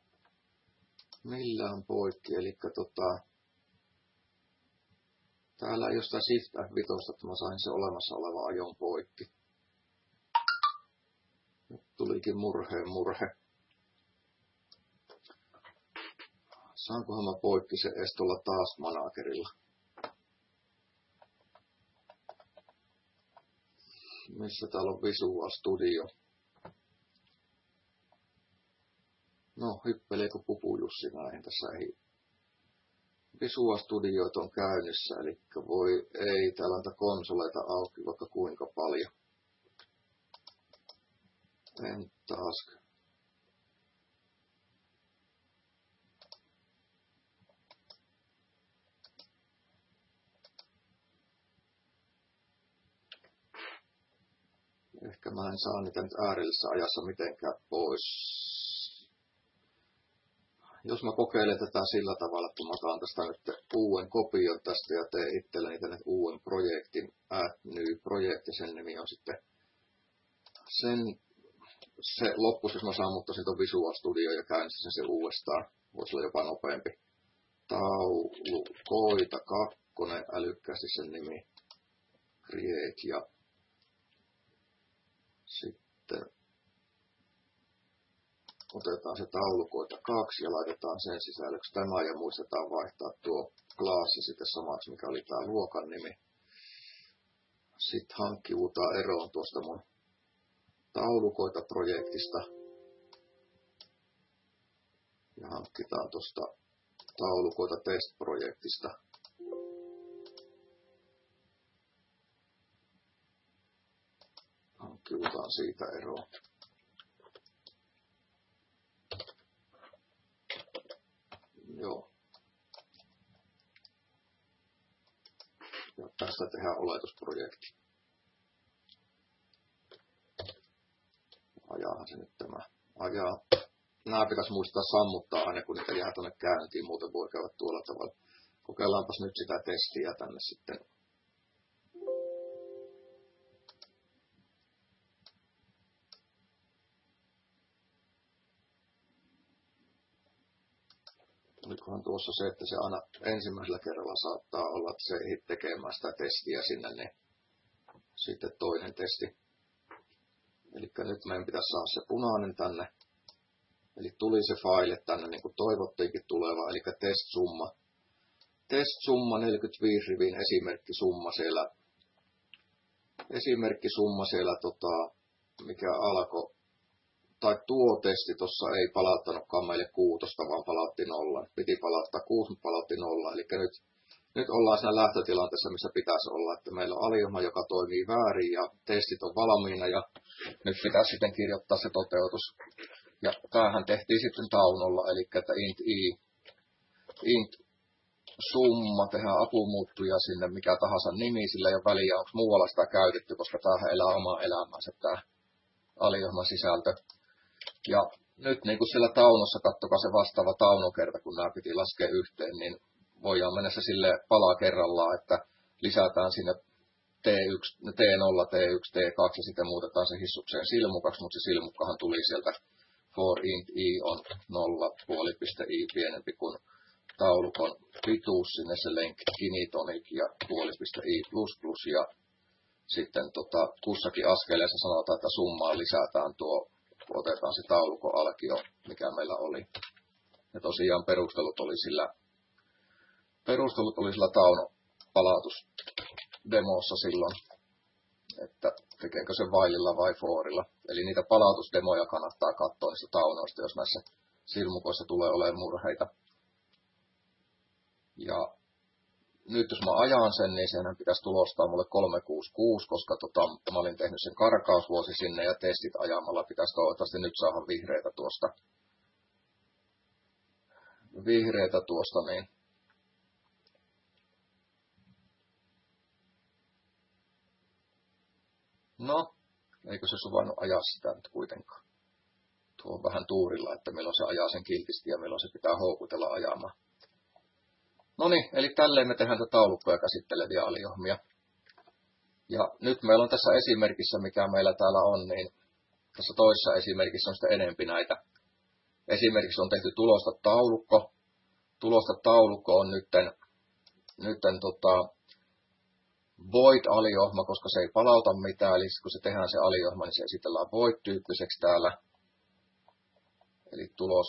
Eli täällä ei jostain Shift F5, että mä sain se olemassa oleva ajon poikki. Nyt tulikin murhe. Saankohan mä poikki se edes tuolla taas managerilla? Missä täällä on Visual Studio? No, hyppeleekö Pupu Jussi näihin? Tässä ei. Visual Studioita on käynnissä, eli ei täällä on konsoleita auki vaikka kuinka paljon. En taas. Ehkä mä en saa niitä nyt äärellisessä ajassa mitenkään pois. Jos mä kokeilen tätä sillä tavalla, että mä otan tästä nyt uuden kopion tästä ja teen itselleni tänne uuden projektin, Add New Project, ja sen nimi on sitten se loppus, jos mä sammuttaisin tuon Visual Studio ja käynnistäisin se uudestaan. Voisi olla jopa nopeampi. Taulukoita 2, älykkäästi sen nimi. Create ja sitten otetaan se taulukoita 2 ja laitetaan sen sisällöksi tämä ja muistetaan vaihtaa tuo klassi sitten samaksi, mikä oli tämä luokan nimi. Sitten hankkiudutaan eroon tuosta mun taulukoita projektista ja hankkitaan tuosta taulukoita test-projektista. Hankkiudutaan siitä eroon. Joo. Ja tästä tehdään oletusprojekti. Ajaahan se nyt tämä. Ajaa. Nämä pitäisi muistaa sammuttaa aina, kun niitä jää tuonne käyntiin. Muuten voi käydä tuolla tavalla. Kokeillaanpas nyt sitä testiä tänne sitten. Olikohan tuossa se, että se aina ensimmäisellä kerralla saattaa olla, että se ei tekemään sitä testiä sinne, niin sitten toinen testi. Eli nyt meidän pitäisi saada se punainen tänne. Eli tuli se file tänne niin kuin toivottiinkin tuleva, eli test-summa. Test-summa 45 rivin esimerkkisumma siellä mikä alkoi. Tai tuo testi tuossa ei palauttanutkaan meille 6, vaan palautti 0. Piti palauttaa 6, mutta palautti 0. Eli nyt ollaan siinä lähtötilanteessa, missä pitäisi olla, että meillä on aliohjelma, joka toimii väärin ja testit on valmiina ja nyt pitäisi sitten kirjoittaa se toteutus. Ja tämähän tehtiin sitten taunolla, eli että int summa, tehdään apumuuttuja sinne, mikä tahansa nimi, sillä ei ole väliä, onko muualla sitä käytetty, koska tämähän elää omaa elämäänsä tämä aliohjelman sisältö. Ja nyt niin kuin siellä taunossa, kattokaa se vastaava taunokerta, kun nämä piti laskea yhteen, niin voidaan mennä se sille palaa kerrallaan, että lisätään sinne T1, T0, T1, T2 ja sitten muutetaan se hissukseen silmukaksi, mutta se silmukkahan tuli sieltä for int i on 0,i pienempi kuin taulukon pituus, sinne se length ja puoli.i++ ja sitten kussakin askeleessa sanotaan, että summaan lisätään tuo, otetaan se taulukon alkio, mikä meillä oli. Ja tosiaan perustelut oli sillä taunopalautusdemossa silloin, että tekeekö se vaililla vai forilla. Eli niitä palautusdemoja kannattaa katsoa niistä taunoista, jos näissä silmukoissa tulee olemaan murheita. Ja nyt jos mä ajan sen, niin senhän pitäisi tulostaa mulle 366, koska mä olin tehnyt sen karkausvuosi sinne ja testit ajamalla pitäisi toivottavasti nyt saada vihreitä tuosta niin. No, eikö se suvainnut ajaa sitä nyt kuitenkaan. Tuo on vähän tuurilla, että milloin se ajaa sen kiltisti ja milloin se pitää houkutella ajamaan. No niin, eli tälleen me tehdään tätä taulukkoja käsitteleviä aliohmia. Ja nyt meillä on tässä esimerkissä, mikä meillä täällä on, niin tässä toisessa esimerkissä on sitten enempi näitä. Esimerkiksi on tehty tulosta taulukko. Tulosta taulukko on nytten void-aliohma, koska se ei palauta mitään, eli kun se tehdään se aliohma, niin se esitellään void-tyyppiseksi täällä. Eli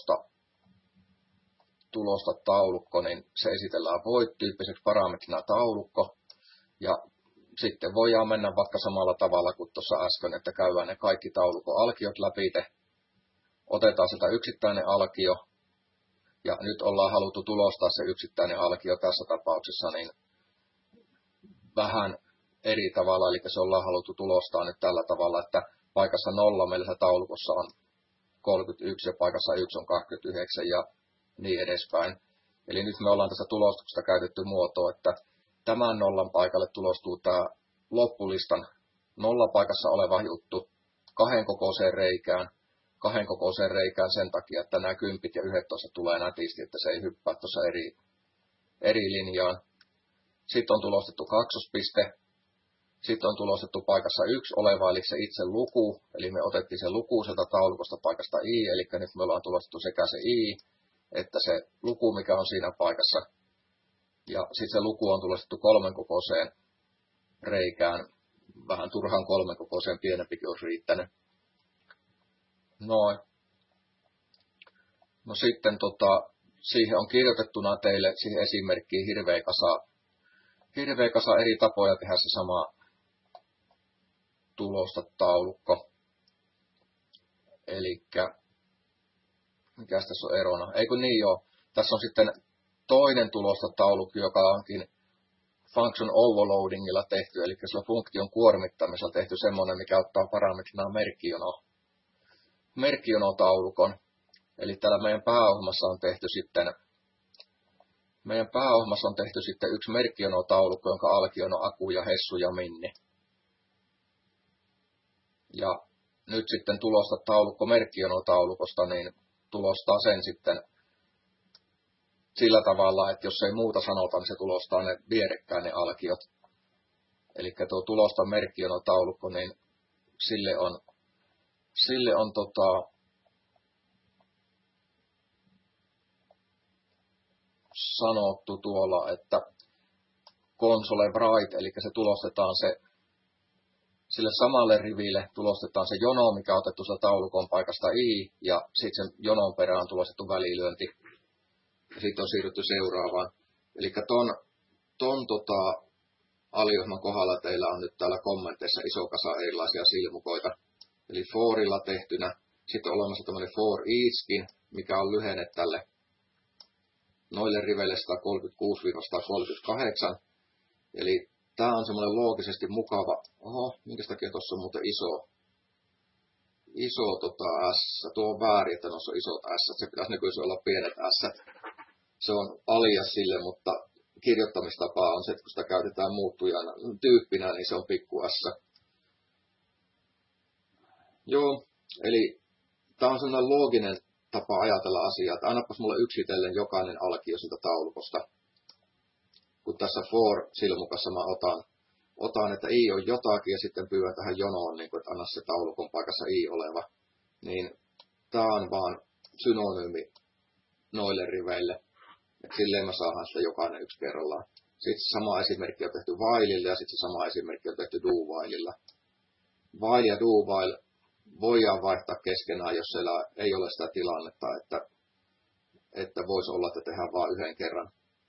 tulosta taulukko, niin se esitellään void-tyyppiseksi parametrina taulukko. Ja sitten voidaan mennä vaikka samalla tavalla kuin tuossa äsken, että käydään ne kaikki taulukon alkiot läpi. Otetaan sieltä yksittäinen alkio. Ja nyt ollaan haluttu tulostaa se yksittäinen alkio tässä tapauksessa niin vähän eri tavalla. Eli se ollaan haluttu tulostaa nyt tällä tavalla, että paikassa 0 meillä se taulukossa on 31 ja paikassa 1 on 29 ja niin edespäin. Eli nyt me ollaan tässä tulostuksesta käytetty muotoa, että tämän 0 paikalle tulostuu tämä loppulistan 0 paikassa oleva juttu kahden kokoiseen reikään sen takia, että nämä 10 ja 11 tulee nätisti, että se ei hyppää tuossa eri linjaan. Sitten on tulostettu kaksospiste. Sitten on tulostettu paikassa 1 oleva, eli se itse luku. Eli me otettiin se luku sieltä taulukosta paikasta i, eli nyt me ollaan tulostettu sekä se i, että se luku, mikä on siinä paikassa. Ja sitten se luku on tulostettu 3 kokoiseen reikään. Vähän turhaan 3 kokoiseen, pienempikin olisi riittänyt. Noin. No sitten siihen on kirjoitettuna teille siihen esimerkkiin hirveä kasa eri tapoja tehdä se sama tulosta taulukko. Elikkä, mikäs tässä on erona? Eikö niin joo. Tässä on sitten toinen tulosta taulukko, joka onkin function overloadingilla tehty, eli sillä funktion kuormittamisella tehty semmoinen, mikä ottaa parametrina merkkijonotaulukon. Eli täällä meidän pääohjelmassa on tehty sitten yksi merkkijonotaulukko, jonka alkion on Aku ja Hessu ja Minni. Ja nyt sitten tulosta taulukko merkkijonotaulukosta, niin tulostaa sen sitten sillä tavalla, että jos ei muuta sanota, niin se tulostaa ne vierekkäin ne alkiot. Eli tuo tulosta merkkijonotaulukko, niin sille on sanottu tuolla, että console write, eli se tulostetaan sille samalle riville tulostetaan se jono, mikä on otettu sieltä taulukon paikasta i, ja sitten sen jonon perään on tulostettu välilyönti. Ja sitten on siirrytty seuraavaan. Eli ton aliohjelman kohdalla teillä on nyt täällä kommenteissa iso kasa erilaisia silmukoita. Eli forilla tehtynä. Sitten on olemassa tämmöinen for eachkin, mikä on lyhenne tälle noille riveille 136-138. Eli tämä on semmoinen loogisesti mukava. Oho, minkä takia tuossa on muuten iso S. Tuo on väärin, että tuossa on isot S. Se pitäisi nykyisin olla pienet S. Se on alias sille, mutta kirjoittamistapa on se, että kun sitä käytetään muuttujana tyyppinä, niin se on pikku S. Joo, eli tämä on sellainen looginen tapa ajatella asiaa, että annapas mulle yksitellen jokainen alkio siltä taulukosta. Kun tässä for-silmukassa mä otan, että i on jotakin ja sitten pyydän tähän jonoon, niin kuin, että anna se taulukon paikassa i oleva, niin tämä on vaan synonyymi noille riveille. Että silleen mä saahan sitä jokainen yksi kerrallaan. Sitten sama esimerkki on tehty whileilla ja sitten sama esimerkki on tehty do whileilla. While ja do while voidaan vaihtaa keskenään, jos siellä ei ole sitä tilannetta, että voisi olla, että tehdään vain yhden kerran.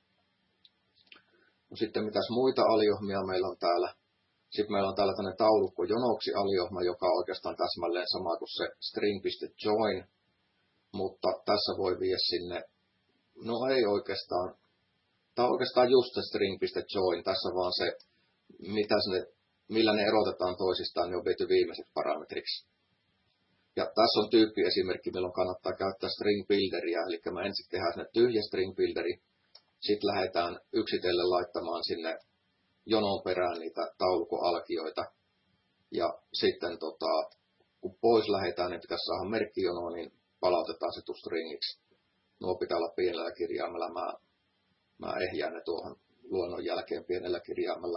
No sitten mitäs muita aliohmia meillä on täällä? Sitten meillä on täällä tämmöinen taulukko jonoksi aliohma, joka on oikeastaan täsmälleen sama kuin se string.join, mutta tässä voi viedä sinne, no ei oikeastaan, Tämä on oikeastaan just se string.join. Tässä vaan se, millä ne erotetaan toisistaan, niin on viety viimeiseksi parametriksi. Ja tässä on tyyppiesimerkki, milloin kannattaa käyttää string builderia. Eli me ensin tehdään sinne tyhjä string builderi. Sitten lähdetään yksitellen laittamaan sinne jonon perään niitä taulukoalkioita. Ja sitten kun pois lähdetään, niin pitäisi saada merkkijonoa, niin palautetaan se stringiksi. Nuo pitää olla pienellä kirjaimella. Mä ehjään ne tuohon luonnon jälkeen pienellä kirjaimella.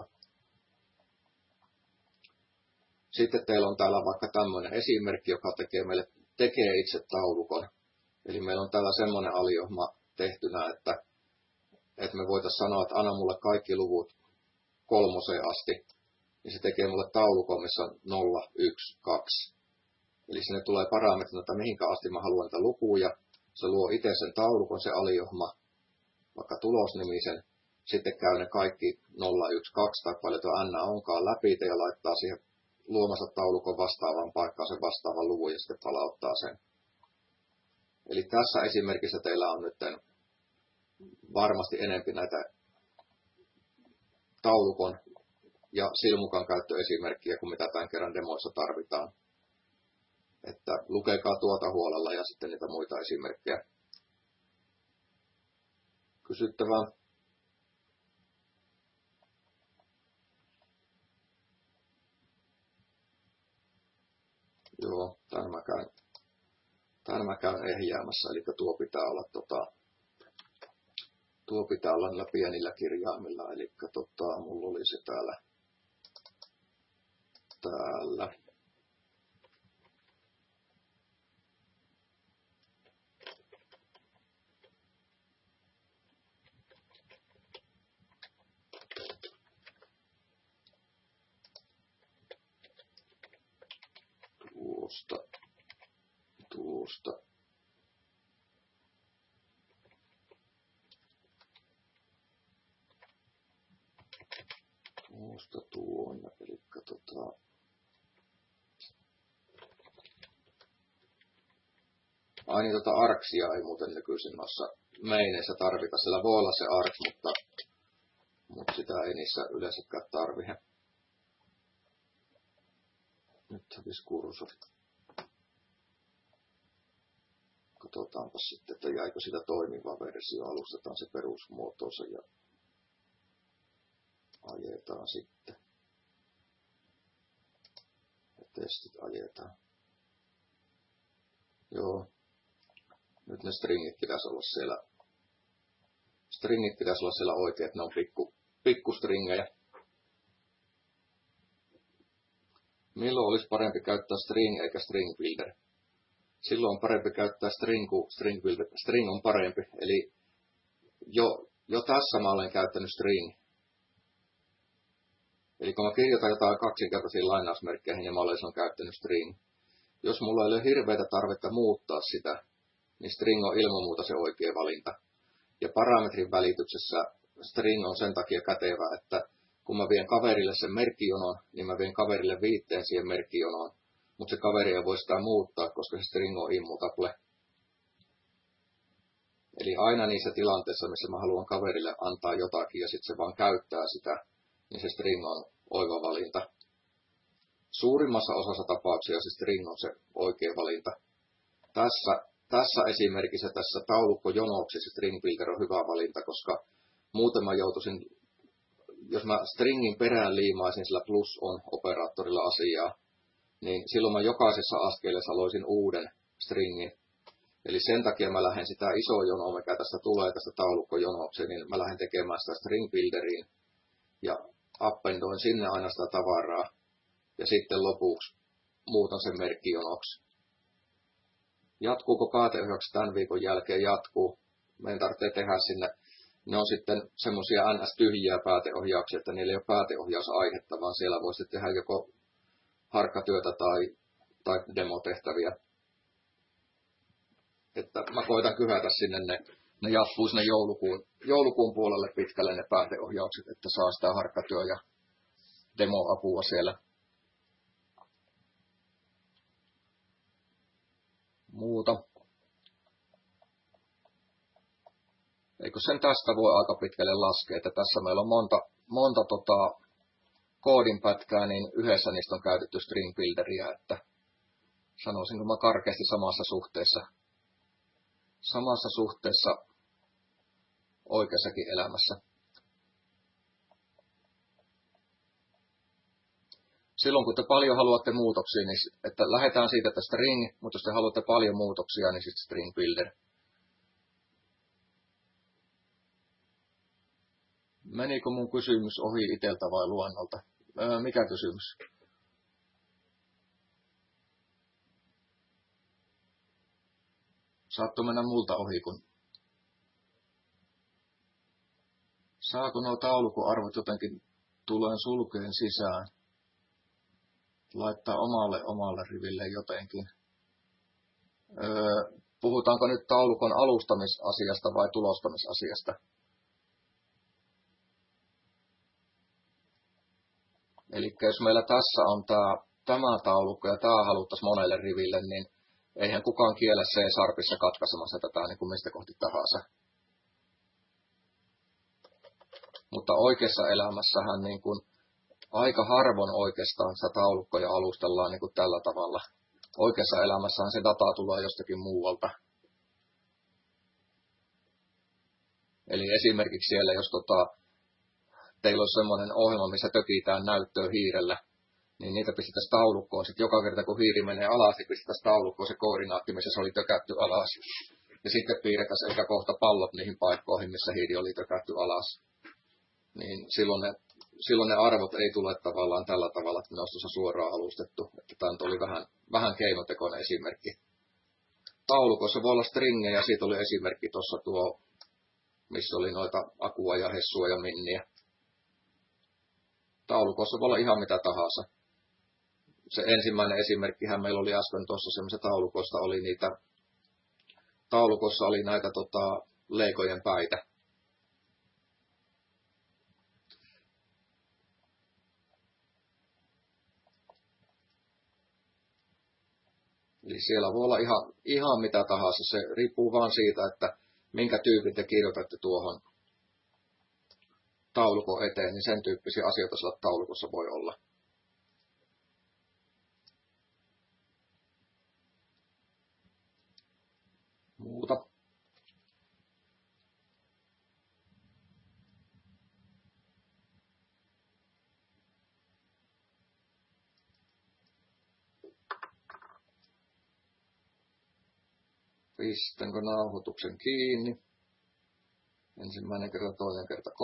Sitten teillä on täällä vaikka tämmöinen esimerkki, joka tekee itse taulukon. Eli meillä on täällä semmoinen aliohma tehtynä, että me voitaisiin sanoa, että anna mulle kaikki luvut 3 asti. Niin se tekee mulle taulukon, missä on 0, 1, 2. Eli sinne tulee parametrina, että mihinkä asti mä haluan niitä lukuja. Se luo itse sen taulukon, se aliohma, vaikka tulosnimisen. Sitten käy ne kaikki 0, 1, 2 tai paljon tuo n onkaan läpi ja laittaa siihen luomansa taulukon vastaavaan paikkaan sen vastaavan luvun ja sitten palauttaa sen. Eli tässä esimerkissä teillä on nyt varmasti enempi näitä taulukon ja silmukan käyttöesimerkkiä kuin mitä tämän kerran demoissa tarvitaan. Että lukekaa tuota huolella ja sitten niitä muita esimerkkejä. Kysyttävää. Joo, tämän mä käyn ehjäämässä, eli tuo pitää olla niillä pienillä kirjaimilla, eli mulla oli se täällä. Tuosta. Tuonne, eli arksia ei muuten nykyisin noissa maineissä tarvita. Siellä voi olla se arks, mutta sitä ei niissä yleensäkään tarvitse. Nyt hävisi kursori. Katsotaanpa sitten, että jäikö sitä toimiva versio. Alustetaan se perusmuotoonsa ja ajetaan sitten. Ja testit ajetaan. Joo. Nyt ne stringit pitäisi olla siellä. Oikein, että ne on pikkustringejä. Milloin olisi parempi käyttää string eikä string builder? Silloin on parempi käyttää string kuin string builder. String on parempi, eli jo tässä mä olen käyttänyt string. Eli kun mä kirjoitan jotain kaksinkertaisiin lainausmerkkeihin ja mä olen silloin käyttänyt string. Jos mulla ei ole hirveätä tarvetta muuttaa sitä, niin string on ilman muuta se oikea valinta. Ja parametrin välityksessä string on sen takia kätevä, että kun mä vien kaverille sen merkkijonon, niin mä vien kaverille viitteen siihen merkkijonoon. Mutta se kaveri ei voi sitä muuttaa, koska se string on immutable. Eli aina niissä tilanteissa, missä mä haluan kaverille antaa jotakin ja sitten se vaan käyttää sitä, niin se string on oiva valinta. Suurimmassa osassa tapauksia se string on se oikea valinta. Tässä esimerkissä tässä taulukkojonoksessa string builder on hyvä valinta, koska muuten mä joutuisin, jos mä stringin perään liimaisin sillä plus on operaattorilla asiaa, niin silloin mä jokaisessa askeleessa loisin uuden stringin. Eli sen takia mä lähden sitä isoa jonoa, mikä tästä tulee tästä taulukkojonokseen, niin mä lähden tekemään sitä string builderiin ja appendoin sinne aina sitä tavaraa ja sitten lopuksi muutan sen merkkijonoksi. Jatkuuko pääteohjaukset tämän viikon jälkeen? Jatkuu. Meidän tarvitsee tehdä sinne, ne on sitten semmoisia NS-tyhjiä pääteohjauksia, että niillä ei ole pääteohjausaihetta, vaan siellä voi sitten tehdä joko harkkatyötä tai demotehtäviä. Että mä koitan kyhätä sinne ne jatkuu sinne joulukuun puolelle pitkälle ne pääteohjaukset, että saa sitä harkkatyö ja demoapua siellä. Muuta. Eikö sen tästä voi aika pitkälle laskea, että tässä meillä on monta koodinpätkää, niin yhdessä niistä on käytetty string builderia, että sanoisinko mä karkeasti samassa suhteessa oikeassakin elämässä. Silloin kun te paljon haluatte muutoksia, niin että lähdetään siitä, että string, mutta jos te haluatte paljon muutoksia, niin sitten string builder. Menikö mun kysymys ohi iteltä vai luennolta? Mikä kysymys? Saatto mennä multa ohi, kun... Saako nuo taulukon arvot jotenkin tulen sulkeen sisään? Laittaa omalle riville jotenkin. Puhutaanko nyt taulukon alustamisasiasta vai tulostamisasiasta? Eli jos meillä tässä on tämä taulukko ja tämä haluttaisiin monelle riville, niin eihän kukaan kiellä C-sharpissa katkaisemassa tätä niin kuin mistä kohti tahansa. Mutta oikeassa elämässähän niin kuin aika harvoin oikeastaan sitä taulukkoja alustellaan niin kuin tällä tavalla. Oikeassa elämässähän se data tulee jostakin muualta. Eli esimerkiksi siellä, jos teillä on semmoinen ohjelma, missä tökitään näyttöä hiirellä, niin niitä pistettäisiin taulukkoon. Sitten joka kerta, kun hiiri menee alas, niin pistettäisiin taulukkoon se koordinaatti, missä se oli tökätty alas. Ja sitten piirretäisiin ehkä kohta pallot niihin paikkoihin, missä hiiri oli tökätty alas. Niin silloin ne arvot ei tule tavallaan tällä tavalla, että ne olisi tuossa suoraan alustettu. Että tämä nyt oli vähän keinotekoinen esimerkki. Taulukossa voi olla stringejä, ja siitä oli esimerkki tuossa missä oli noita Akua ja Hessua ja Minniä. Taulukossa voi olla ihan mitä tahansa. Se ensimmäinen esimerkkihän meillä oli äsken tuossa semmoisessa taulukossa oli näitä leikojen päitä. Eli siellä voi olla ihan mitä tahansa. Se riippuu vaan siitä, että minkä tyypin te kirjoitatte tuohon taulukon eteen, niin sen tyyppisiä asioita sillä taulukossa voi olla. Muuta. Pistänkö nauhoituksen kiinni? Ensimmäinen kerta, toinen kerta,